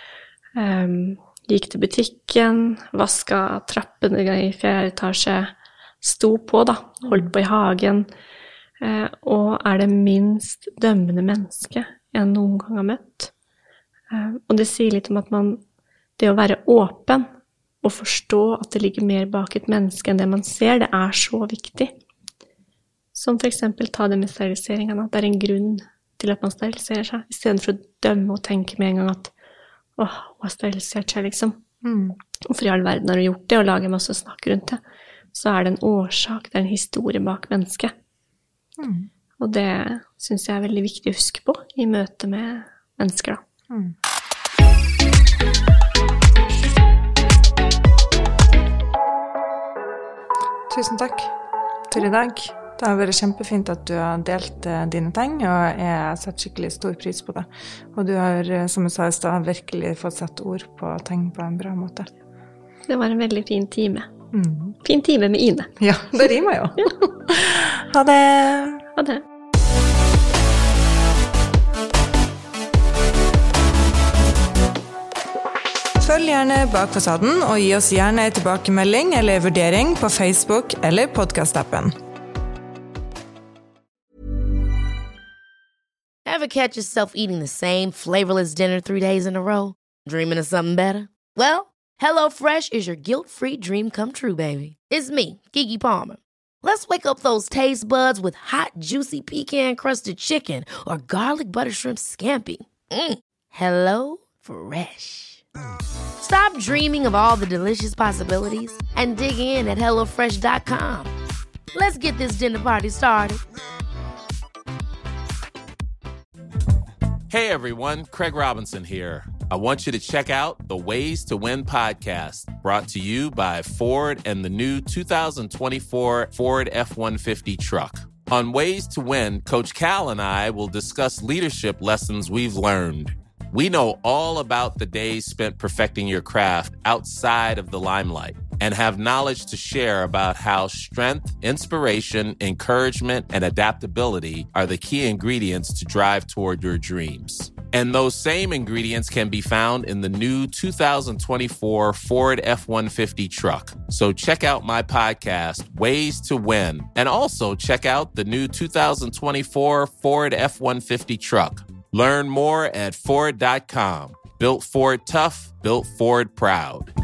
Gikk til butikken, vasket trappene i 4. etasje, sto på da, holdt på i hagen, og det minst dømmende menneske jeg noen gang har møtt. Og det sier litt om at det å være åpen og forstå at det ligger mer bak et menneske enn det man ser, det så viktig. Som for eksempel ta det med steriliseringen, at det en grunn til at man steriliserer seg, i stedet for å dømme og tenke med en gang at hun har sterilisert seg, liksom. For i all verden har du gjort det, og lager masse snakk rundt det. Så det en årsak, det en historie bak mennesket. Og det synes jeg veldig viktig å huske på i møte med mennesker, da. Tusen takk for i dag. Det har vært kjempefint at du har delt dine ting, og jeg setter skikkelig stor pris på det. Og du har, som jeg sa i sted, virkelig fått sett ord på ting på en bra måte. Det var en veldig fin time. Fin time med Ine. Ja, det rimer jo. Ha det. Ha det. Følg gjerne Bak fasaden, og gi oss gjerne en tilbakemelding eller vurdering på Facebook eller podcast-appen. Ever catch yourself eating the same flavorless dinner 3 days in a row? Dreaming of something better? Well, HelloFresh is your guilt-free dream come true, baby. It's me, Keke Palmer. Let's wake up those taste buds with hot, juicy pecan-crusted chicken or garlic butter shrimp scampi. Hello Fresh. Stop dreaming of all the delicious possibilities and dig in at HelloFresh.com. Let's get this dinner party started. Hey everyone, Craig Robinson here. I want you to check out the Ways to Win podcast, brought to you by Ford and the new 2024 Ford F-150 truck. On Ways to Win, Coach Cal and I will discuss leadership lessons we've learned. We know all about the days spent perfecting your craft outside of the limelight and have knowledge to share about how strength, inspiration, encouragement, and adaptability are the key ingredients to drive toward your dreams. And those same ingredients can be found in the new 2024 Ford F-150 truck. So check out my podcast, Ways to Win, and also check out the new 2024 Ford F-150 truck. Learn more at Ford.com. Built Ford tough, built Ford proud.